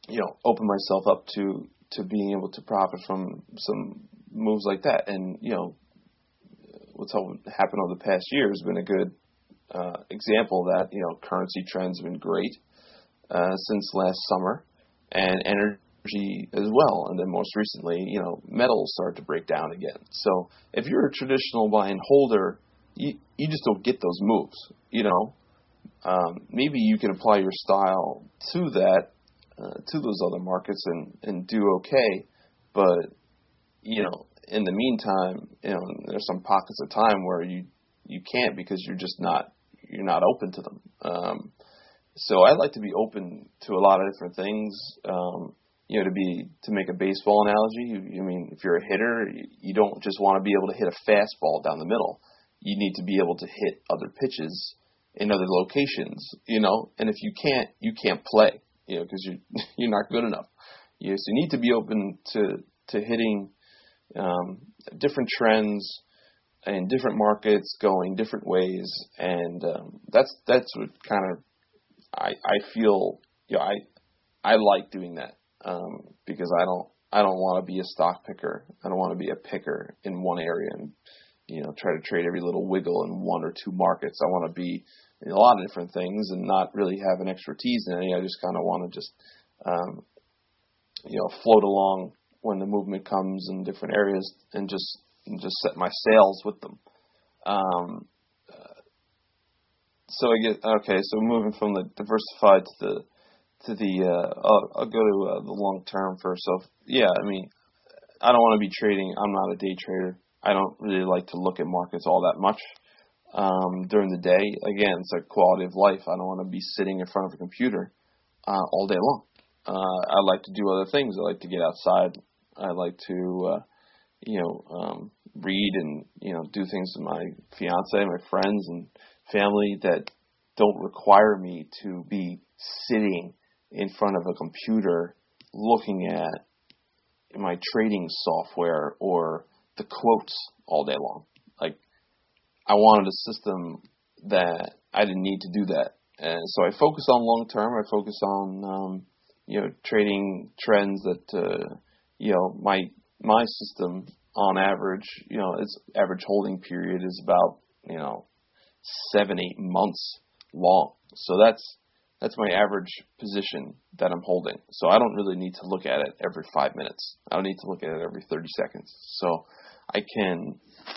you know, open myself up to, to being able to profit from some moves like that. And, you know, what's happened over the past year has been a good uh, example of that. You know, currency trends have been great uh, since last summer, and energy as well. And then most recently, you know, metals started to break down again. So if you're a traditional buy and holder, you, you just don't get those moves, you know. Um, maybe you can apply your style to that, uh, to those other markets and, and do okay. But, you know, in the meantime, you know, there's some pockets of time where you, you can't because you're just not, you're not open to them. Um, so I like to be open to a lot of different things. Um, you know, to be, to make a baseball analogy, you, I mean, if you're a hitter, you, you don't just want to be able to hit a fastball down the middle. You need to be able to hit other pitches in other locations, you know, and if you can't, you can't play, you know, because you're, you're not good enough. You know, so you need to be open to, to hitting um, different trends and different markets going different ways. And um, that's, that's what kind of, I, I feel, you know, I, I like doing that um, because I don't, I don't want to be a stock picker. I don't want to be a picker in one area and, you know, try to trade every little wiggle in one or two markets. I want to be in a lot of different things and not really have an expertise in any. I just kind of want to just, um, you know, float along when the movement comes in different areas and just and just set my sails with them. Um, uh, so I get okay. So moving from the diversified to the to the uh, I'll, I'll go to uh, the long term first. So yeah, I mean, I don't want to be trading. I'm not a day trader. I don't really like to look at markets all that much um, during the day. Again, it's like quality of life. I don't want to be sitting in front of a computer uh, all day long. Uh, I like to do other things. I like to get outside. I like to, uh, you know, um, read and, you know, do things with my fiance, my friends and family that don't require me to be sitting in front of a computer looking at my trading software or the quotes all day long. Like, I wanted a system that I didn't need to do that. And so I focus on long term. I focus on, um, you know, trading trends that, uh, you know, my, my system on average, you know, its average holding period is about, you know, seven, eight months long. So that's, that's my average position that I'm holding. So I don't really need to look at it every five minutes. I don't need to look at it every thirty seconds. So I can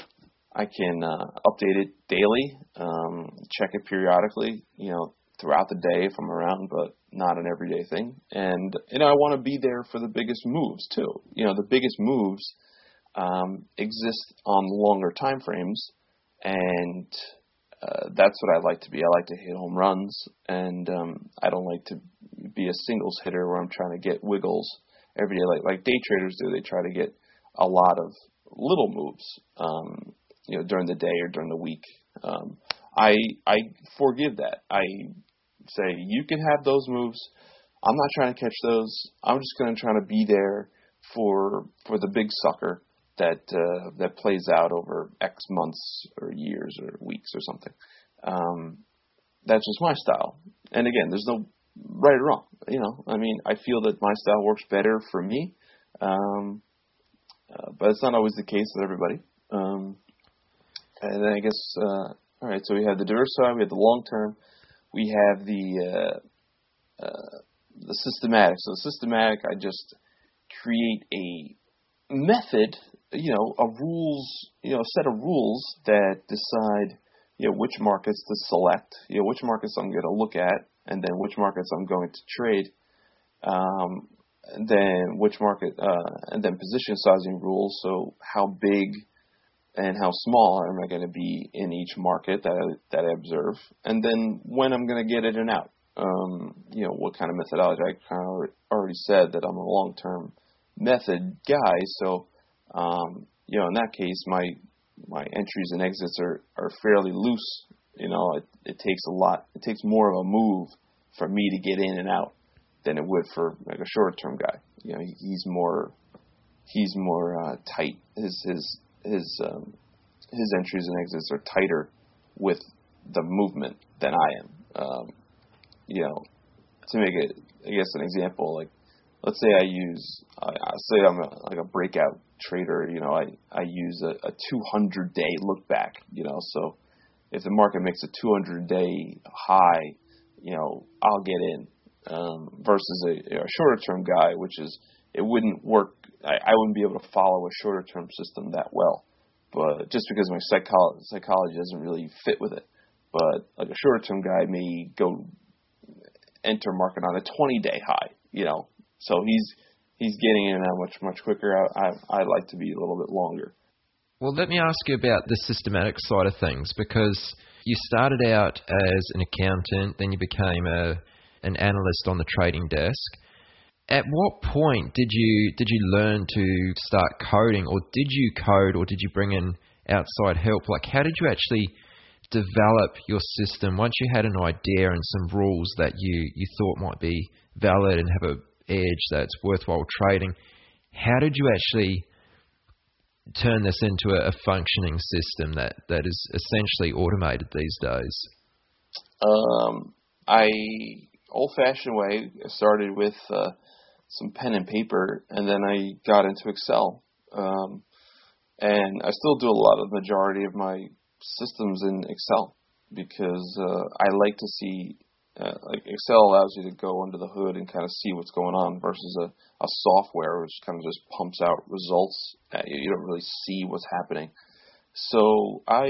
I can uh, update it daily, um, check it periodically, you know, throughout the day if I'm around, but not an everyday thing. And, you know, I want to be there for the biggest moves too. You know, the biggest moves um, exist on longer time frames, and uh, that's what I like to be. I like to hit home runs, and um, I don't like to be a singles hitter where I'm trying to get wiggles every day like, like day traders do. They try to get a lot of little moves, um, you know, during the day or during the week. Um, I I forgive that. I say you can have those moves. I'm not trying to catch those. I'm just going to try to be there for for the big sucker that uh, that plays out over X months or years or weeks or something. Um, that's just my style. And again, there's no right or wrong. You know, I mean, I feel that my style works better for me. Um, Uh, but it's not always the case with everybody. Um, and then I guess, uh, all right, so we have the diversified, we have the long term, we have the uh, uh, the systematic. So systematic, I just create a method, you know, a rules, you know, a set of rules that decide, you know, which markets to select, you know, which markets I'm going to look at, and then which markets I'm going to trade. Um, And then which market, uh, and then position sizing rules. So how big and how small am I going to be in each market that I, that I observe, and then when I'm going to get in and out. Um, you know, what kind of methodology? I kind of already said that I'm a long-term method guy. So, um, you know, in that case, my my entries and exits are, are fairly loose. You know, it, it takes a lot. It takes more of a move for me to get in and out than it would for like a short-term guy. You know, he, he's more he's more uh, tight. His his his um, his entries and exits are tighter with the movement than I am. Um, you know, to make it, I guess, an example, like let's say I use, uh, say I'm a, like a breakout trader, you know, I, I use a, a two hundred day look back, you know, so if the market makes a two hundred day high, you know, I'll get in, um, versus a, a shorter term guy, which is, it wouldn't work. I, I wouldn't be able to follow a shorter term system that well, but just because my psychology, psychology doesn't really fit with it. But like a shorter term guy may go enter market on a twenty day high, you know, so he's he's getting in that much much quicker. I, I I like to be a little bit longer. Well, let me ask you about the systematic side of things, because you started out as an accountant, then you became a an analyst on the trading desk. At what point did you did you learn to start coding, or did you code, or did you bring in outside help? Like, how did you actually develop your system once you had an idea and some rules that you, you thought might be valid and have an edge that's worthwhile trading? How did you actually turn this into a, a functioning system that, that is essentially automated these days? Um, I, old-fashioned way, started with uh, some pen and paper, and then I got into Excel. Um, and I still do a lot of the majority of my systems in Excel, because uh, I like to see, uh, like Excel allows you to go under the hood and kind of see what's going on, versus a, a software which kind of just pumps out results at you. You don't really see what's happening. So I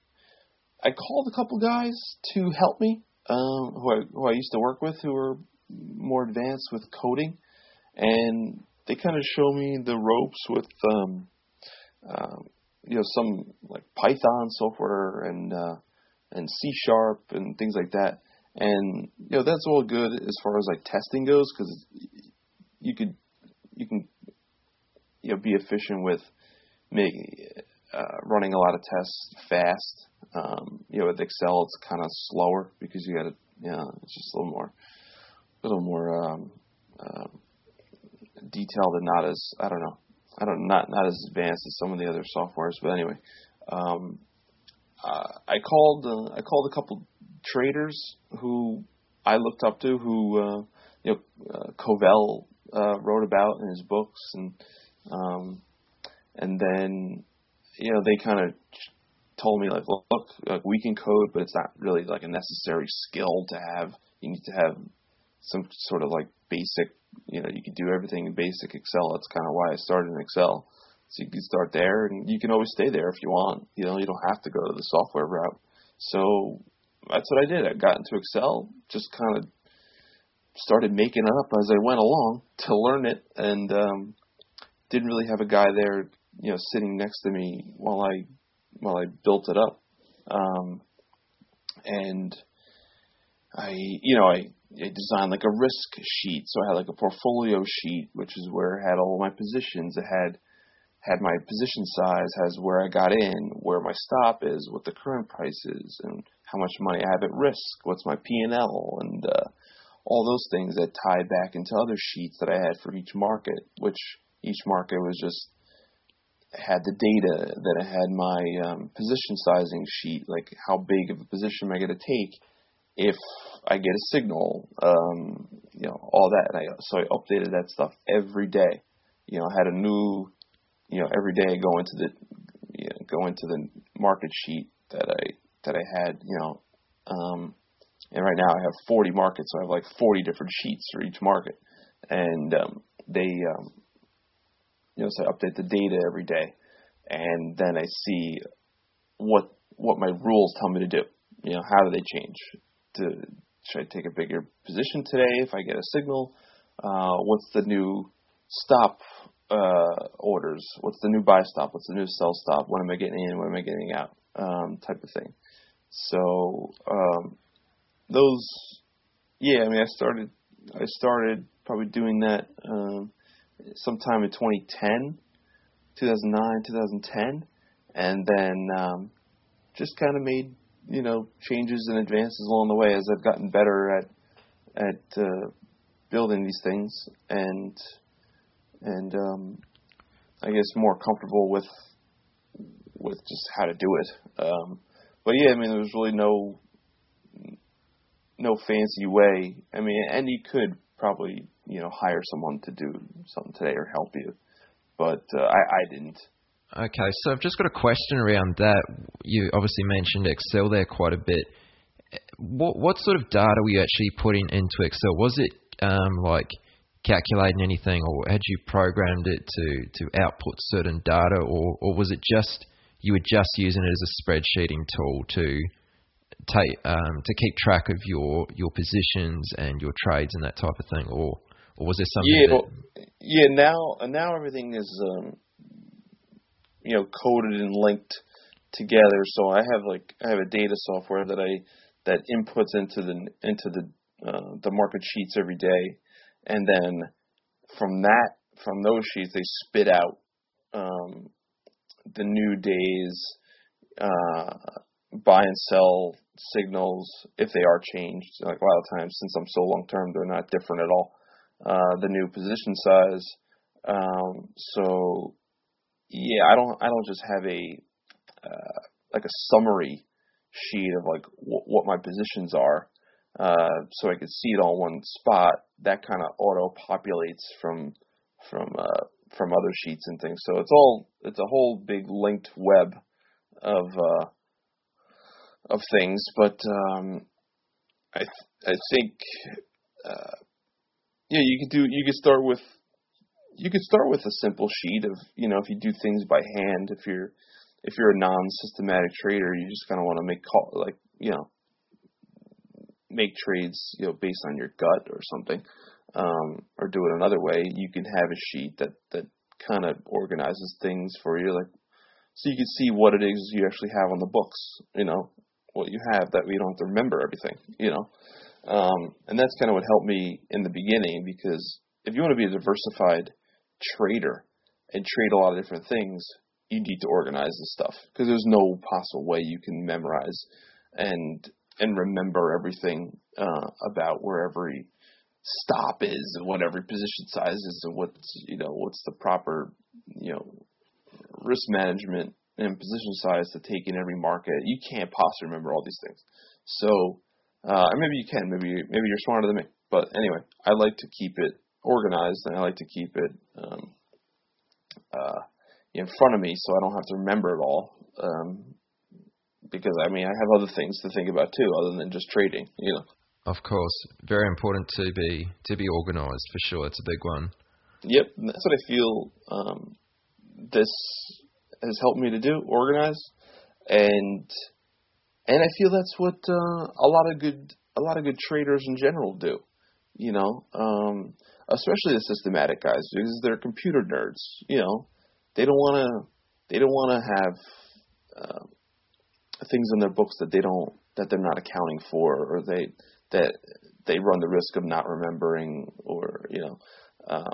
I called a couple guys to help me, um, who I who I used to work with, who were more advanced with coding, and they kind of show me the ropes with um, um, you know, some like Python software and uh, and C Sharp and things like that. And you know, that's all good as far as like testing goes, because you could you can you know be efficient with making uh, running a lot of tests fast. Um, you know, with Excel it's kind of slower because you got to you know it's just a little more a little more um, um, detailed and not as I don't know. I don't not not as advanced as some of the other softwares, but anyway, um, uh, I called uh, I called a couple traders who I looked up to, who uh, you know uh, Covell uh, wrote about in his books, and um, and then you know they kind of told me like, look, like, we can code, but it's not really like a necessary skill to have. You need to have some sort of like basic. You know, you can do everything in basic Excel. That's kind of why I started in Excel. So you can start there, and you can always stay there if you want. You know, you don't have to go to the software route. So that's what I did. I got into Excel, just kind of started making it up as I went along to learn it, and um, didn't really have a guy there, you know, sitting next to me while I while I built it up. Um, and I, you know, I. I designed like a risk sheet, so I had like a portfolio sheet, which is where I had all my positions. It had had my position size, has where I got in, where my stop is, what the current price is, and how much money I have at risk, what's my P and L, and uh, all those things that tied back into other sheets that I had for each market, which each market was just had the data. Then I had my um, position sizing sheet, like how big of a position am I going to take if I get a signal, um, you know, all that. And I, so I updated that stuff every day. You know, I had a new, you know, every day I go into the, you know, go into the market sheet that I, that I had, you know, um, and right now I have forty markets, so I have like forty different sheets for each market. And, um, they, um, you know, so I update the data every day, and then I see what, what my rules tell me to do. You know, how do they change? To, should I take a bigger position today if I get a signal? Uh, what's the new stop uh, orders? What's the new buy stop? What's the new sell stop? When am I getting in? When am I getting out? Um, type of thing. So um, those, yeah. I mean, I started. I started probably doing that um, sometime in twenty ten, two thousand nine, two thousand ten, and then um, just kind of made. You know, changes and advances along the way as I've gotten better at at uh, building these things, and and um, I guess more comfortable with with just how to do it. Um, but yeah, I mean, there was really no no fancy way. I mean, and you could probably, you know, hire someone to do something today or help you. But uh, I, I didn't. Okay, so I've just got a question around that. You obviously mentioned Excel there quite a bit. What what sort of data were you actually putting into Excel? Was it um, like calculating anything, or had you programmed it to, to output certain data, or, or was it just you were just using it as a spreadsheeting tool to take um, to keep track of your, your positions and your trades and that type of thing, or or was there something? Yeah, that... well, yeah. Now now everything is um, you know, coded and linked together. So I have like I have a data software that I that inputs into the into the uh, the market sheets every day, and then from that from those sheets they spit out um, the new day's uh, buy and sell signals if they are changed. Like a lot of times, since I'm so long term, they're not different at all. Uh, the new position size. Um, so yeah, I don't I don't just have a uh, like a summary sheet of like w- what my positions are, uh, so I could see it all in one spot. That kind of auto populates from from uh, from other sheets and things. So it's all it's a whole big linked web of uh, of things. But um, I th- I think uh, yeah, you could do you could start with you could start with a simple sheet of, you know, if you do things by hand. If you're If you're a non-systematic trader, you just kind of want to make call, like, you know, make trades, you know, based on your gut or something, um, or do it another way. You can have a sheet that, that kind of organizes things for you, like, so you can see what it is you actually have on the books, you know, what you have, that we don't have to remember everything, you know. Um, and that's kind of what helped me in the beginning, because if you want to be a diversified trader and trade a lot of different things, you need to organize this stuff, because there's no possible way you can memorize and and remember everything uh, about where every stop is and what every position size is and what's, you know, what's the proper, you know, risk management and position size to take in every market. You can't possibly remember all these things. So uh, maybe you can, maybe maybe you're smarter than me. But anyway, I like to keep it organized, and I like to keep it um, uh, in front of me, so I don't have to remember it all, um, because I mean I have other things to think about too, other than just trading, you know. Of course, very important to be to be organized, for sure. It's a big one. Yep, that's what I feel um, this has helped me to do, organize, and and I feel that's what uh, a lot of good a lot of good traders in general do, you know, um, especially the systematic guys, because they're computer nerds, you know. They don't want to. They don't want to have uh, things in their books that they don't, that they're not accounting for, or they that they run the risk of not remembering, or, you know, uh,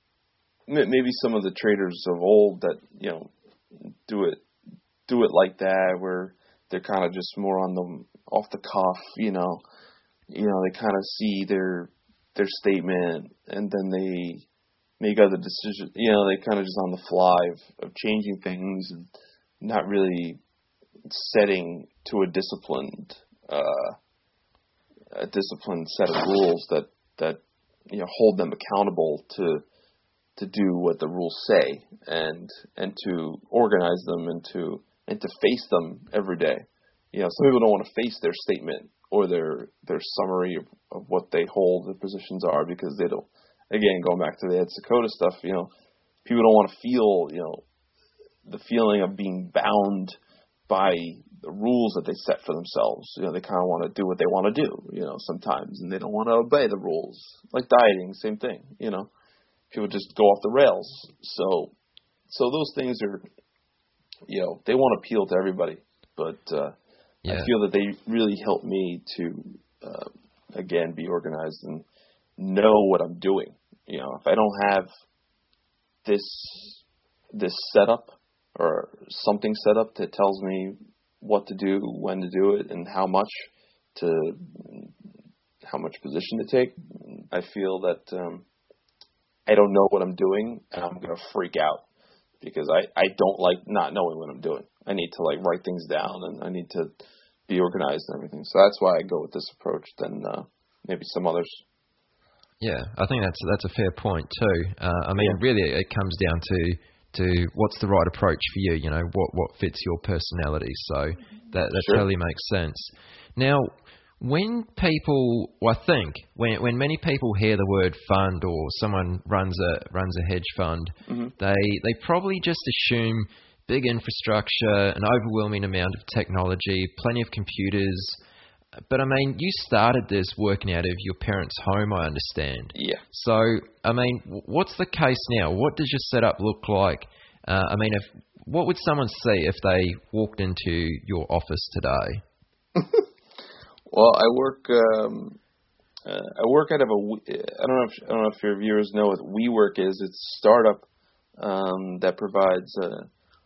maybe some of the traders of old that, you know, do it do it like that, where they're kind of just more on the off the cuff, you know, you know, they kind of see their their statement and then they make other decisions, you know, they kind of just on the fly of, of changing things and not really setting to a disciplined, uh, a disciplined set of rules that, that, you know, hold them accountable to, to do what the rules say, and, and to organize them, and to, and to face them every day. You know, some people don't want to face their statement or their, their summary of, of what they hold their positions are, because they don't, again, going back to the Ed Seykota stuff, you know, people don't want to feel, you know, the feeling of being bound by the rules that they set for themselves. You know, they kind of want to do what they want to do, you know, sometimes, and they don't want to obey the rules. Like dieting, same thing, you know. People just go off the rails. So, so those things are, you know, they won't appeal to everybody, but uh, yeah. I feel that they really help me to, uh, again, be organized and know what I'm doing. You know, if I don't have this this setup or something set up that tells me what to do, when to do it, and how much to how much position to take, I feel that um, I don't know what I'm doing, and I'm gonna freak out, because I, I don't like not knowing what I'm doing. I need to like write things down, and I need to be organized and everything. So that's why I go with this approach than uh, maybe some others. Yeah, I think that's that's a fair point too. Uh, I mean, Yeah. really, it comes down to to what's the right approach for you. You know, what what fits your personality. So that that Sure. totally makes sense. Now, when people, well, I think when when many people hear the word fund or someone runs a runs a hedge fund, Mm-hmm. they they probably just assume big infrastructure, an overwhelming amount of technology, plenty of computers. But I mean, you started this working out of your parents' home, I understand. Yeah. So, I mean, w- what's the case now? What does your setup look like? Uh, I mean, if what would someone see if they walked into your office today? Well, I work. Um, uh, I work out of a. We- I don't know. If, I don't know if your viewers know what WeWork is. It's a startup um, that provides uh,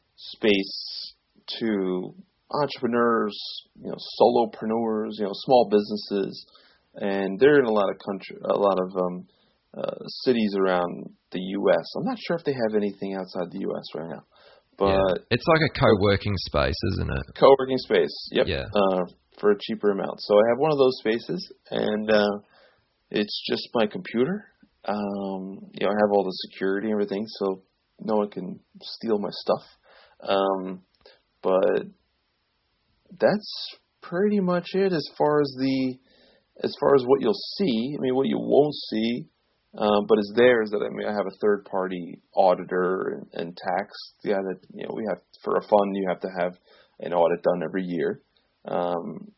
space to entrepreneurs, you know, solopreneurs, you know, small businesses, and they're in a lot of country, a lot of um, uh, cities around the U S. I'm not sure if they have anything outside the U S right now, but Yeah. It's like a co-working space, isn't it? co-working space. Yep. Yeah. Uh, for a cheaper amount. So I have one of those spaces, and uh, it's just my computer. Um, you know, I have all the security and everything, so no one can steal my stuff. Um, but that's pretty much it as far as the as far as what you'll see. I mean, what you won't see, um, but is there is that I mean, I have a third party auditor and, and tax. Yeah, that you know, we have for a fund, you have to have an audit done every year. Um,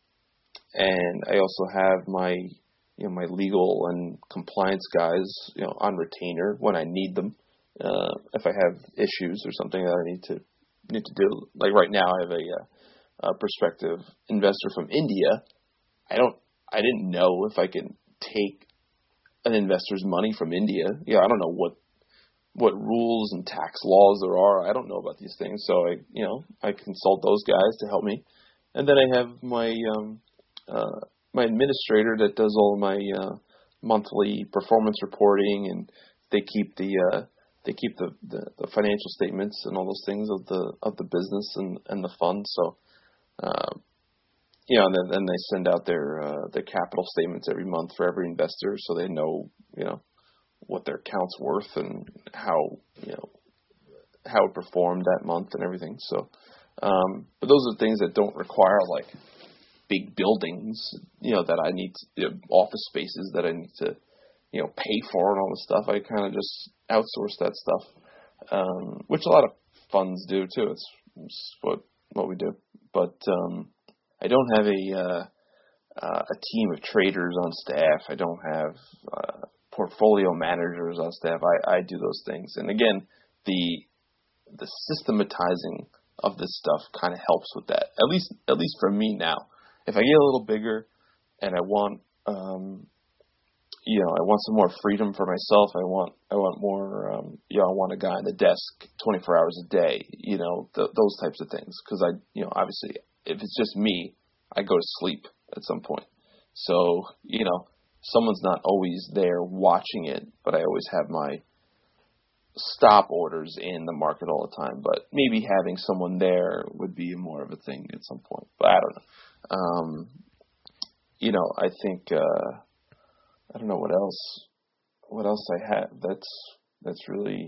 and I also have my, you know, my legal and compliance guys, you know, on retainer when I need them. Uh, if I have issues or something that I need to need to do, like right now, I have a, a prospective investor from India. I don't, I didn't know if I can take an investor's money from India. Yeah, I don't know what what rules and tax laws there are. I don't know about these things, so I, you know, I consult those guys to help me. And then I have my um, uh, my administrator that does all of my uh, monthly performance reporting, and they keep the uh, they keep the, the, the financial statements and all those things of the of the business and, and the fund. So, uh, you know, and then, then they send out their uh, their capital statements every month for every investor, so they know, you know, what their account's worth and how, you know, how it performed that month and everything. So, um, but those are things that don't require like big buildings, you know, that I need to, you know, office spaces that I need to, you know, pay for and all this stuff. I kind of just outsource that stuff, um, which a lot of funds do too. It's, it's what what we do. But um, I don't have a uh, uh, a team of traders on staff. I don't have uh, portfolio managers on staff. I, I do those things. And again, the the systematizing of this stuff kind of helps with that. At least at least for me now. If I get a little bigger and I want um, you know, I want some more freedom for myself. I want I want more um, you know, I want a guy on the desk twenty-four hours a day, you know, th- those types of things, cuz I, you know, obviously if it's just me, I go to sleep at some point. So, you know, someone's not always there watching it, but I always have my stop orders in the market all the time. But maybe having someone there would be more of a thing at some point. But I don't know. Um, you know, I think uh, I don't know what else. What else I have? That's that's really,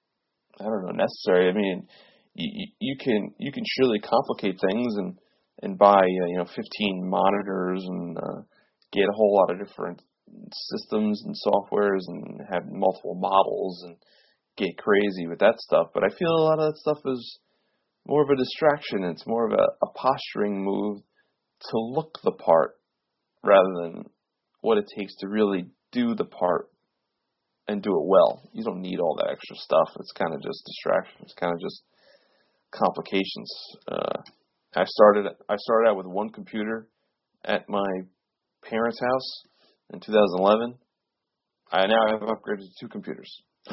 I don't know, necessary. I mean, you, you can you can surely complicate things and and buy uh, you know fifteen monitors and uh, get a whole lot of different systems and softwares and have multiple models and get crazy with that stuff. But I feel a lot of that stuff is more of a distraction. It's more of a, a posturing move to look the part rather than what it takes to really do the part and do it well. You don't need all that extra stuff. It's kind of just distraction. It's kind of just complications. Uh, I started I started out with one computer at my parents' house in two thousand eleven. I now have upgraded to two computers.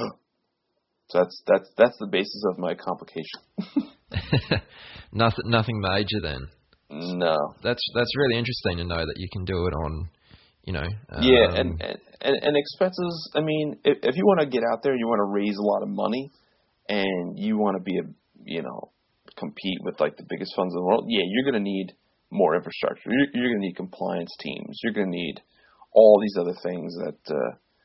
So that's that's that's the basis of my complication. nothing nothing major then. No. That's that's really interesting to know that you can do it on, you know. Um, yeah, and, and and expenses. I mean, if, if you want to get out there, you want to raise a lot of money, and you want to be a you know compete with like the biggest funds in the world. Yeah, you're going to need more infrastructure. You're, you're going to need compliance teams. You're going to need all these other things that uh,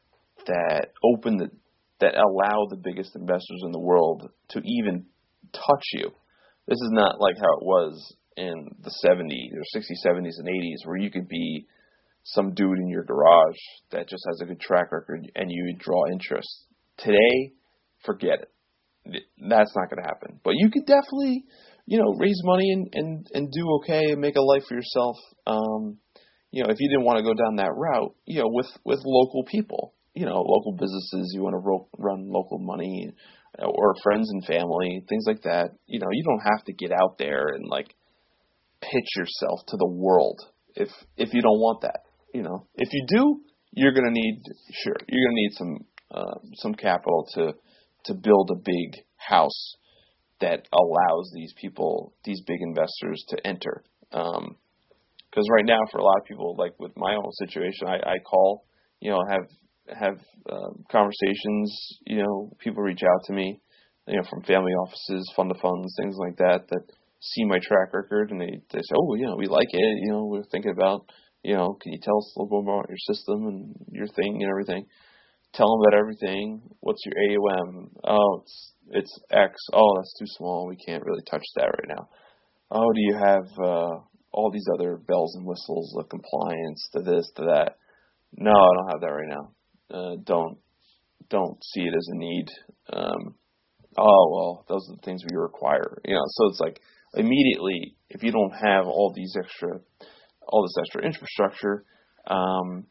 that open the that allow the biggest investors in the world to even touch you. This is not like how it was in the seventies or sixties, seventies, and eighties, where you could be some dude in your garage that just has a good track record and you would draw interest. Today, forget it. That's not going to happen. But you could definitely, you know, raise money and, and, and do okay and make a life for yourself. Um, you know, if you didn't want to go down that route, you know, with, with local people, you know, local businesses, you want to ro- run local money, or friends and family, things like that. You know, you don't have to get out there and like pitch yourself to the world if if you don't want that. You know, if you do, you're gonna need sure you're gonna need some uh, some capital to to build a big house that allows these people, these big investors, to enter. Because um, right now, for a lot of people, like with my own situation, I, I call, you know, have have um, conversations, you know, people reach out to me, you know, from family offices, fund of funds, things like that, that see my track record and they, they say, oh, you know, we like it, you know, we're thinking about, you know, can you tell us a little bit more about your system and your thing and everything? Tell them about everything. What's your A U M? Oh, it's, it's X. Oh, that's too small. We can't really touch that right now. Oh, do you have uh, all these other bells and whistles, the compliance, to this, to that? No, I don't have that right now. Uh, don't don't see it as a need. Um, oh, well, those are the things we require. You know, so it's like immediately, if you don't have all these extra, all this extra infrastructure, um,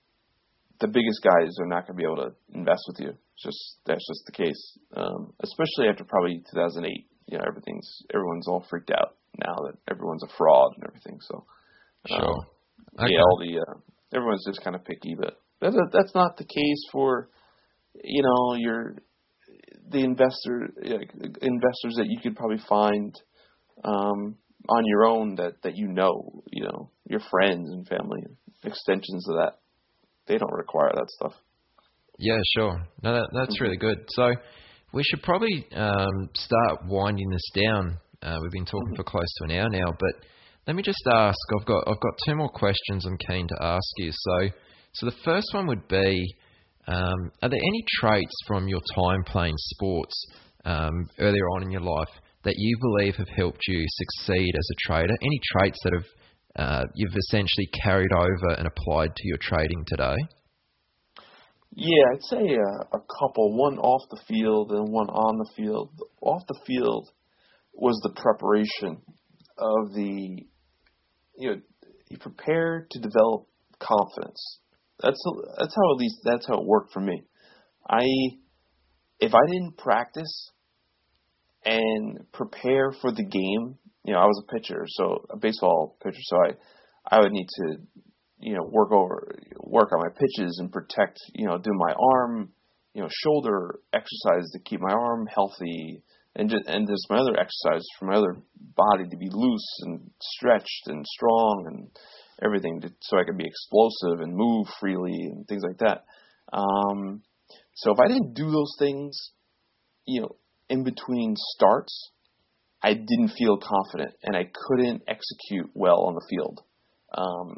the biggest guys are not going to be able to invest with you. It's just that's just the case. Um, especially after probably two thousand eight. You know, everything's everyone's all freaked out now that everyone's a fraud and everything. So, um, sure, okay. yeah, all the uh, everyone's just kind of picky, but. That's, that's not the case for, you know, your the investor like, investors that you could probably find um, on your own that, that you know, you know, your friends and family, extensions of that. They don't require that stuff. Yeah, sure. No, that, that's really good. So we should probably um, start winding this down. Uh, we've been talking mm-hmm. for close to an hour now, but let me just ask. I've got I've got two more questions I'm keen to ask you. So. So the first one would be, um, are there any traits from your time playing sports um, earlier on in your life that you believe have helped you succeed as a trader? Any traits that have uh, you've essentially carried over and applied to your trading today? Yeah, I'd say a, a couple. One off the field and one on the field. Off the field was the preparation of the, you know, you prepare to develop confidence. That's that's how at least that's how it worked for me. I if I didn't practice and prepare for the game, you know, I was a pitcher, so a baseball pitcher, so I I would need to, you know, work over work on my pitches and protect, you know, do my arm, you know, shoulder exercises to keep my arm healthy, and just and just my other exercises for my other body to be loose and stretched and strong and everything to, so I could be explosive and move freely and things like that. Um, so if I didn't do those things, you know, in between starts, I didn't feel confident and I couldn't execute well on the field. Um,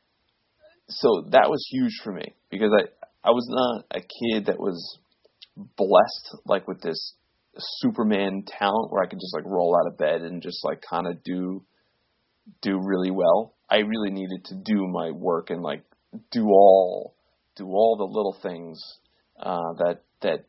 so that was huge for me because I, I was not a kid that was blessed like with this Superman talent where I could just like roll out of bed and just like kind of do do really well. I really needed to do my work and like do all do all the little things uh, that that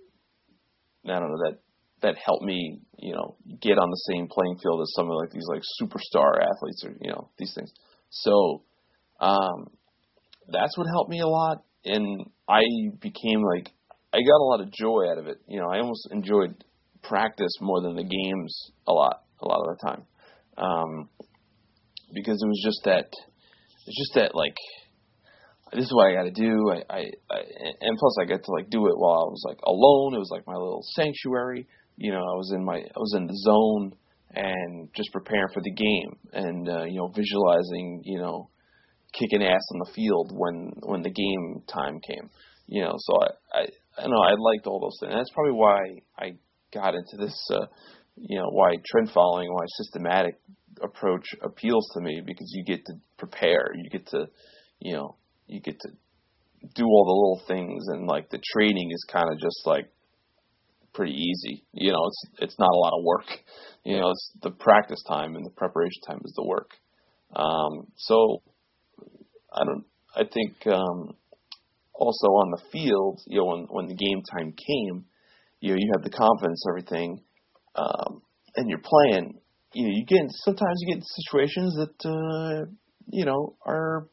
I don't know that that helped me, you know, get on the same playing field as some of like these like superstar athletes or, you know, these things. So um, that's what helped me a lot, and I became like I got a lot of joy out of it. You know, I almost enjoyed practice more than the games a lot a lot of the time. Um, because it was just that, it's just that like, this is what I got to do. I, I, I, and plus I got to like do it while I was like alone. It was like my little sanctuary. You know, I was in my, I was in the zone and just preparing for the game and, uh, you know, visualizing, you know, kicking ass on the field when, when the game time came, you know, so I, I, I don't know, I liked all those things. And that's probably why I got into this, uh, you know, why trend following, why systematic approach appeals to me, because you get to prepare, you get to, you know, you get to do all the little things, and like the trading is kind of just like pretty easy. You know, it's it's not a lot of work. You know, it's the practice time and the preparation time is the work. Um, so I don't. I think um, also on the field, you know, when when the game time came, you know, you have the confidence, everything, um, and you're playing. You know, you get sometimes you get in situations that uh, you know are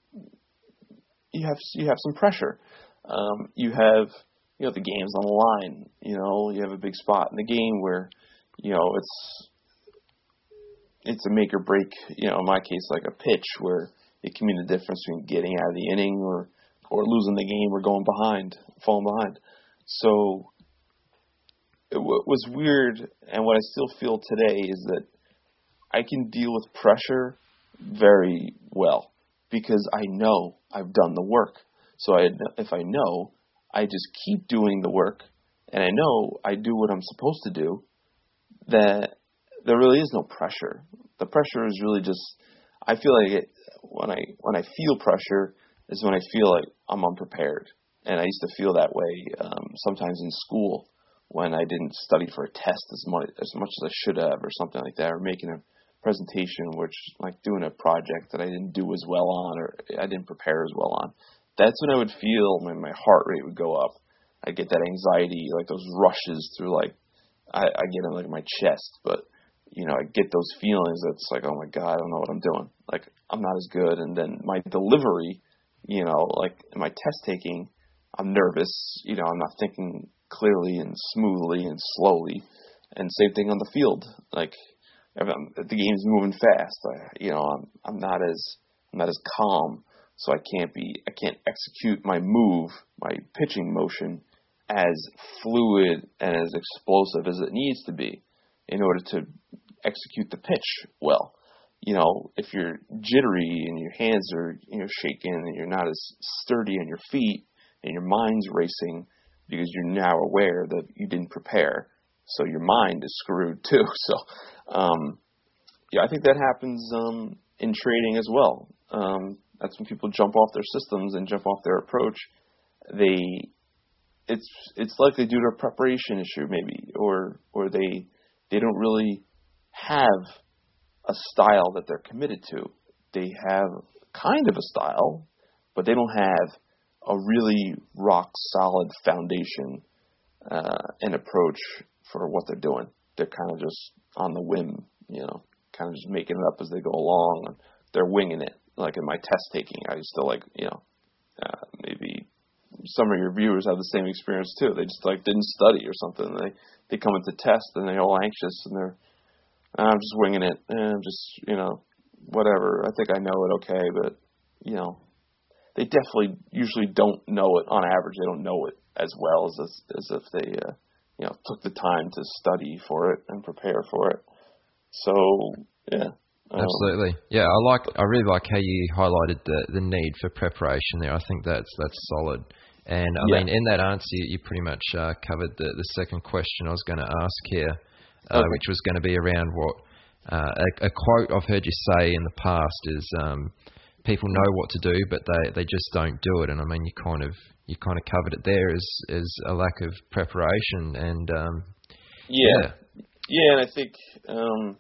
you have you have some pressure. Um, you have you know the game's on the line. You know, you have a big spot in the game where you know it's it's a make or break. You know, in my case, like a pitch where it can mean the difference between getting out of the inning or or losing the game or going behind, falling behind. So it w- was weird, and what I still feel today is that I can deal with pressure very well because I know I've done the work. So I, if I know, I just keep doing the work, and I know I do what I'm supposed to do, that there really is no pressure. The pressure is really just, I feel like it, when I when I feel pressure is when I feel like I'm unprepared. And I used to feel that way um, sometimes in school when I didn't study for a test as much, as much as I should have or something like that, or making a presentation, which like doing a project that I didn't do as well on or I didn't prepare as well on. That's when I would feel when my heart rate would go up. I get that anxiety, like those rushes through like, I, I get in like my chest, but you know, I get those feelings that's like, oh my God, I don't know what I'm doing. Like I'm not as good. And then my delivery, you know, like in my test taking, I'm nervous, you know, I'm not thinking clearly and smoothly and slowly. And same thing on the field. Like if, I'm, if the game's moving fast, I, you know, I'm I'm not as I'm not as calm, so I can't be I can't execute my move, my pitching motion, as fluid and as explosive as it needs to be in order to execute the pitch well. You know, if you're jittery and your hands are you know shaking and you're not as sturdy on your feet and your mind's racing because you're now aware that you didn't prepare, so your mind is screwed too. So, um, yeah, I think that happens um, in trading as well. Um, that's when people jump off their systems and jump off their approach. They, it's it's likely due to a preparation issue maybe, or or they they don't really have a style that they're committed to. They have kind of a style, but they don't have a really rock solid foundation uh, and approach for what they're doing. They're kind of just on the whim, you know, kind of just making it up as they go along. And they're winging it. Like in my test taking, I used to like, you know, uh, maybe some of your viewers have the same experience too. They just like didn't study or something. They they come into test and they're all anxious and they're, I'm just winging it and I'm just, you know, whatever. I think I know it okay, but you know, they definitely usually don't know it on average. They don't know it as well as as if they, uh, you know, took the time to study for it and prepare for it. So yeah. Um, Absolutely, yeah. I like. I really like how you highlighted the, the need for preparation there. I think that's that's solid. And I yeah. mean, in that answer, you pretty much uh, covered the, the second question I was going to ask here, uh, okay. which was going to be around what uh, a, a quote I've heard you say in the past is um, people know what to do, but they, they just don't do it. And I mean, you kind of you kind of covered it there as as a lack of preparation. And um, yeah. yeah, yeah, and I think. Um,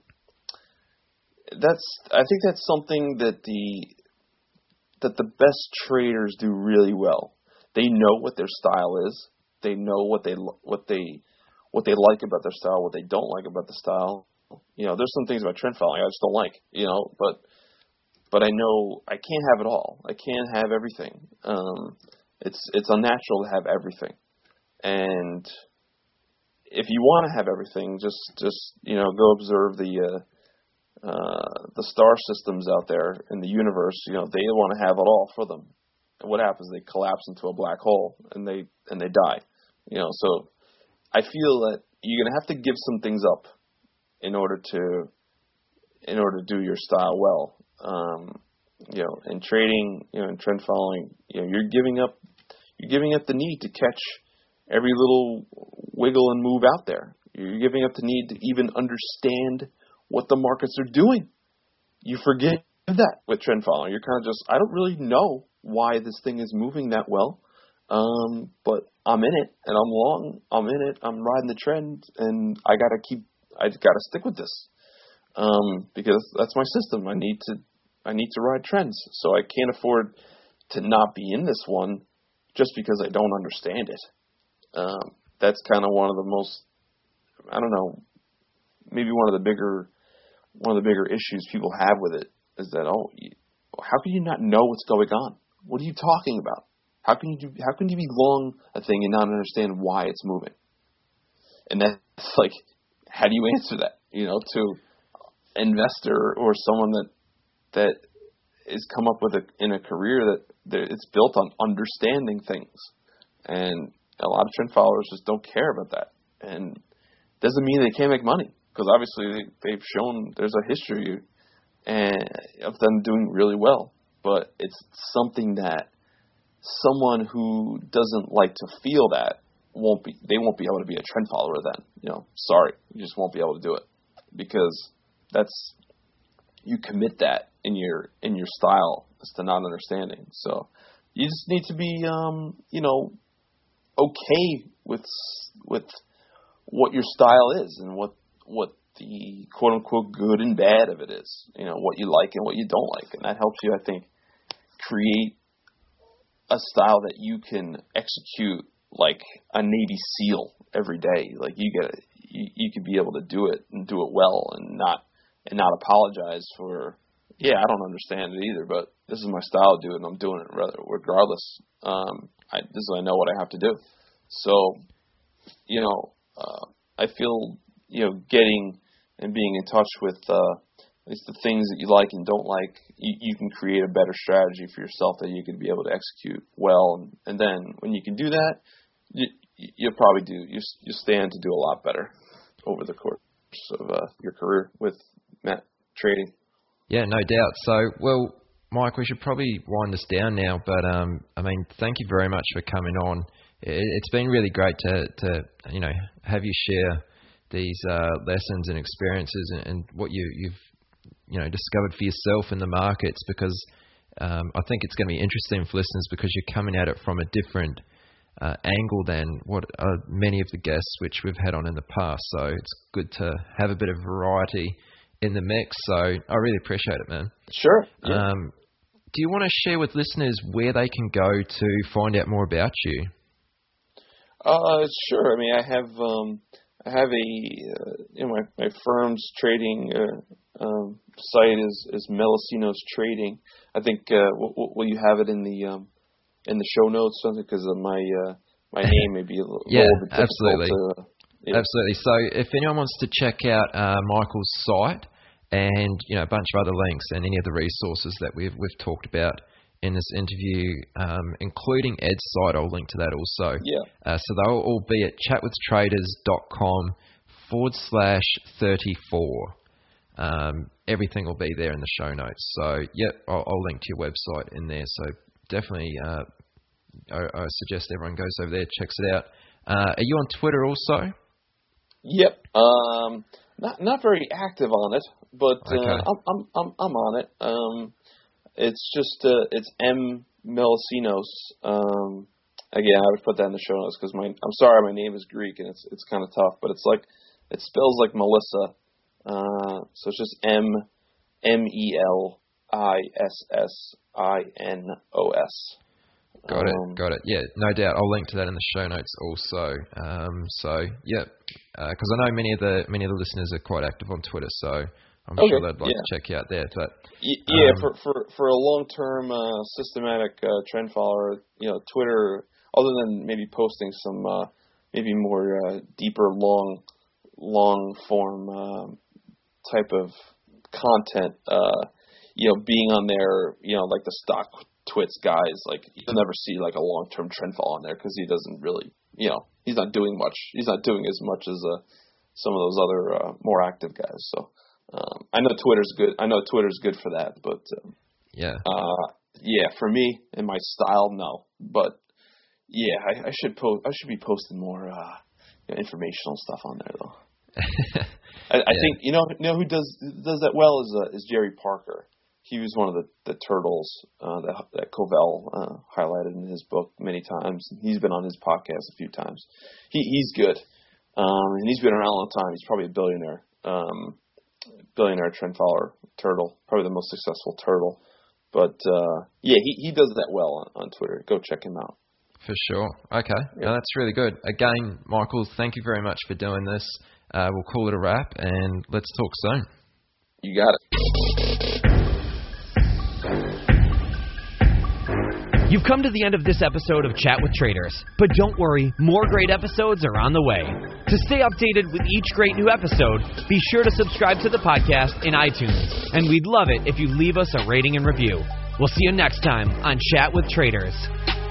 That's. I think that's something that the that the best traders do really well. They know what their style is. They know what they what they what they like about their style, what they don't like about the style. You know, there's some things about trend following I just don't like. You know, but but I know I can't have it all. I can't have everything. Um, it's it's unnatural to have everything. And if you want to have everything, just just you know go observe the. Uh, Uh, the star systems out there in the universe, you know, they want to have it all for them. And what happens? They collapse into a black hole and they and they die. You know, so I feel that you're gonna have to give some things up in order to in order to do your style well. Um, you know, in trading, you know, in trend following, you know, you're giving up you're giving up the need to catch every little wiggle and move out there. You're giving up the need to even understand what the markets are doing. You forget that with trend following. You're kind of just, I don't really know why this thing is moving that well. Um, but I'm in it, and I'm long. I'm in it. I'm riding the trend, and I gotta keep. I gotta stick with this um, because that's my system. I need to. I need to ride trends, so I can't afford to not be in this one just because I don't understand it. Um, that's kind of one of the most. I don't know. Maybe one of the bigger, one of the bigger issues people have with it is that oh, how can you not know what's going on? What are you talking about? How can you do, how can you be long a thing and not understand why it's moving? And that's like, how do you answer that? You know, to an investor or someone that that is come up with a in a career that, that it's built on understanding things, and a lot of trend followers just don't care about that. And doesn't mean they can't make money, because obviously they, they've shown there's a history and of them doing really well. But it's something that someone who doesn't like to feel that won't be, they won't be able to be a trend follower then. You know, sorry, you just won't be able to do it, because that's, you commit that in your, in your style as to not understanding. So you just need to be, um, you know, okay with, with what your style is and what, what the quote unquote good and bad of it is, you know, what you like and what you don't like. And that helps you, I think, create a style that you can execute like a Navy SEAL every day. Like you get, you, you could be able to do it and do it well and not, and not apologize for, yeah, I don't understand it either, but this is my style, dude, and I'm doing it rather, regardless. Um, I, this is, I know what I have to do. So, you know, uh, I feel, you know, getting and being in touch with, uh, it's the things that you like and don't like, you, you can create a better strategy for yourself that you can be able to execute well. And, and then when you can do that, you, you'll probably do, you, you stand to do a lot better over the course of uh, your career with Matt trading. Yeah, no doubt. So, well, Mike, we should probably wind this down now, but um, I mean, thank you very much for coming on. It, it's been really great to, to, you know, have you share these uh, lessons and experiences and, and what you, you've, you know, discovered for yourself in the markets, because um, I think it's going to be interesting for listeners because you're coming at it from a different uh, angle than what uh, many of the guests which we've had on in the past. So it's good to have a bit of variety in the mix. So I really appreciate it, man. Sure. Yeah. Um, do you want to share with listeners where they can go to find out more about you? Uh, sure. I mean, I have um, I have a uh, you know my my firm's trading uh, um, site is is Melosinos Trading. I think uh, will, will you have it in the um, in the show notes, something, because of my uh, my name may be a little, yeah, little bit difficult absolutely. to, uh, yeah. Absolutely. So if anyone wants to check out uh, Michael's site and, you know, a bunch of other links and any of the resources that we've we've talked about in this interview, um, including Ed's site, I'll link to that also. Yeah. Uh, so they'll all be at chatwithtraders.com forward slash 34. Um, everything will be there in the show notes. So, yep, I'll, I'll link to your website in there. So definitely, uh, I, I suggest everyone goes over there, checks it out. Uh, are you on Twitter also? Yep. Um, not not very active on it, but uh, Okay. I'm I'm I'm I'm on it. Um, it's just uh, it's M Melosinos. Um, again, I would put that in the show notes because my I'm sorry, my name is Greek and it's it's kind of tough, but it's like it spells like Melissa. Uh, so it's just M M E L I S S I N O S. Got it, Um, got it. Yeah, no doubt. I'll link to that in the show notes also. Um, so yeah, because uh, I know many of the many of the listeners are quite active on Twitter, so I'm Okay, sure they'd like yeah. to check you out there. But Y- Yeah, um, for, for, for a long-term uh, systematic uh, trend follower, you know, Twitter, other than maybe posting some uh, maybe more uh, deeper, long, long-form um, type of content, uh, you know, being on there, you know, like the stock twits guys, like you'll never see like a long-term trend follow on there because he doesn't really, you know, he's not doing much. He's not doing as much as uh, some of those other uh, more active guys. So. Um, I know Twitter's good. I know Twitter's good for that, but um, yeah, uh, yeah, for me and my style, no. But yeah, I, I should post. I should be posting more uh, you know, informational stuff on there, though. I, I Yeah. think you know, you know who does does that well is uh, is Jerry Parker. he was one of the, the turtles uh, that, that Covell uh, highlighted in his book many times. He's been on his podcast a few times. He He's good, um, and he's been around a long time. He's probably a billionaire, um, billionaire trend follower turtle, probably the most successful turtle. But, uh, yeah, he, he does that well on, on Twitter. Go check him out. For sure. Okay. Yeah. No, that's really good. Again, Michael, thank you very much for doing this. Uh, we'll call it a wrap, and let's talk soon. You got it. You've come to the end of this episode of Chat with Traders, but don't worry, more great episodes are on the way. To stay updated with each great new episode, be sure to subscribe to the podcast in iTunes, and we'd love it if you leave us a rating and review. We'll see you next time on Chat with Traders.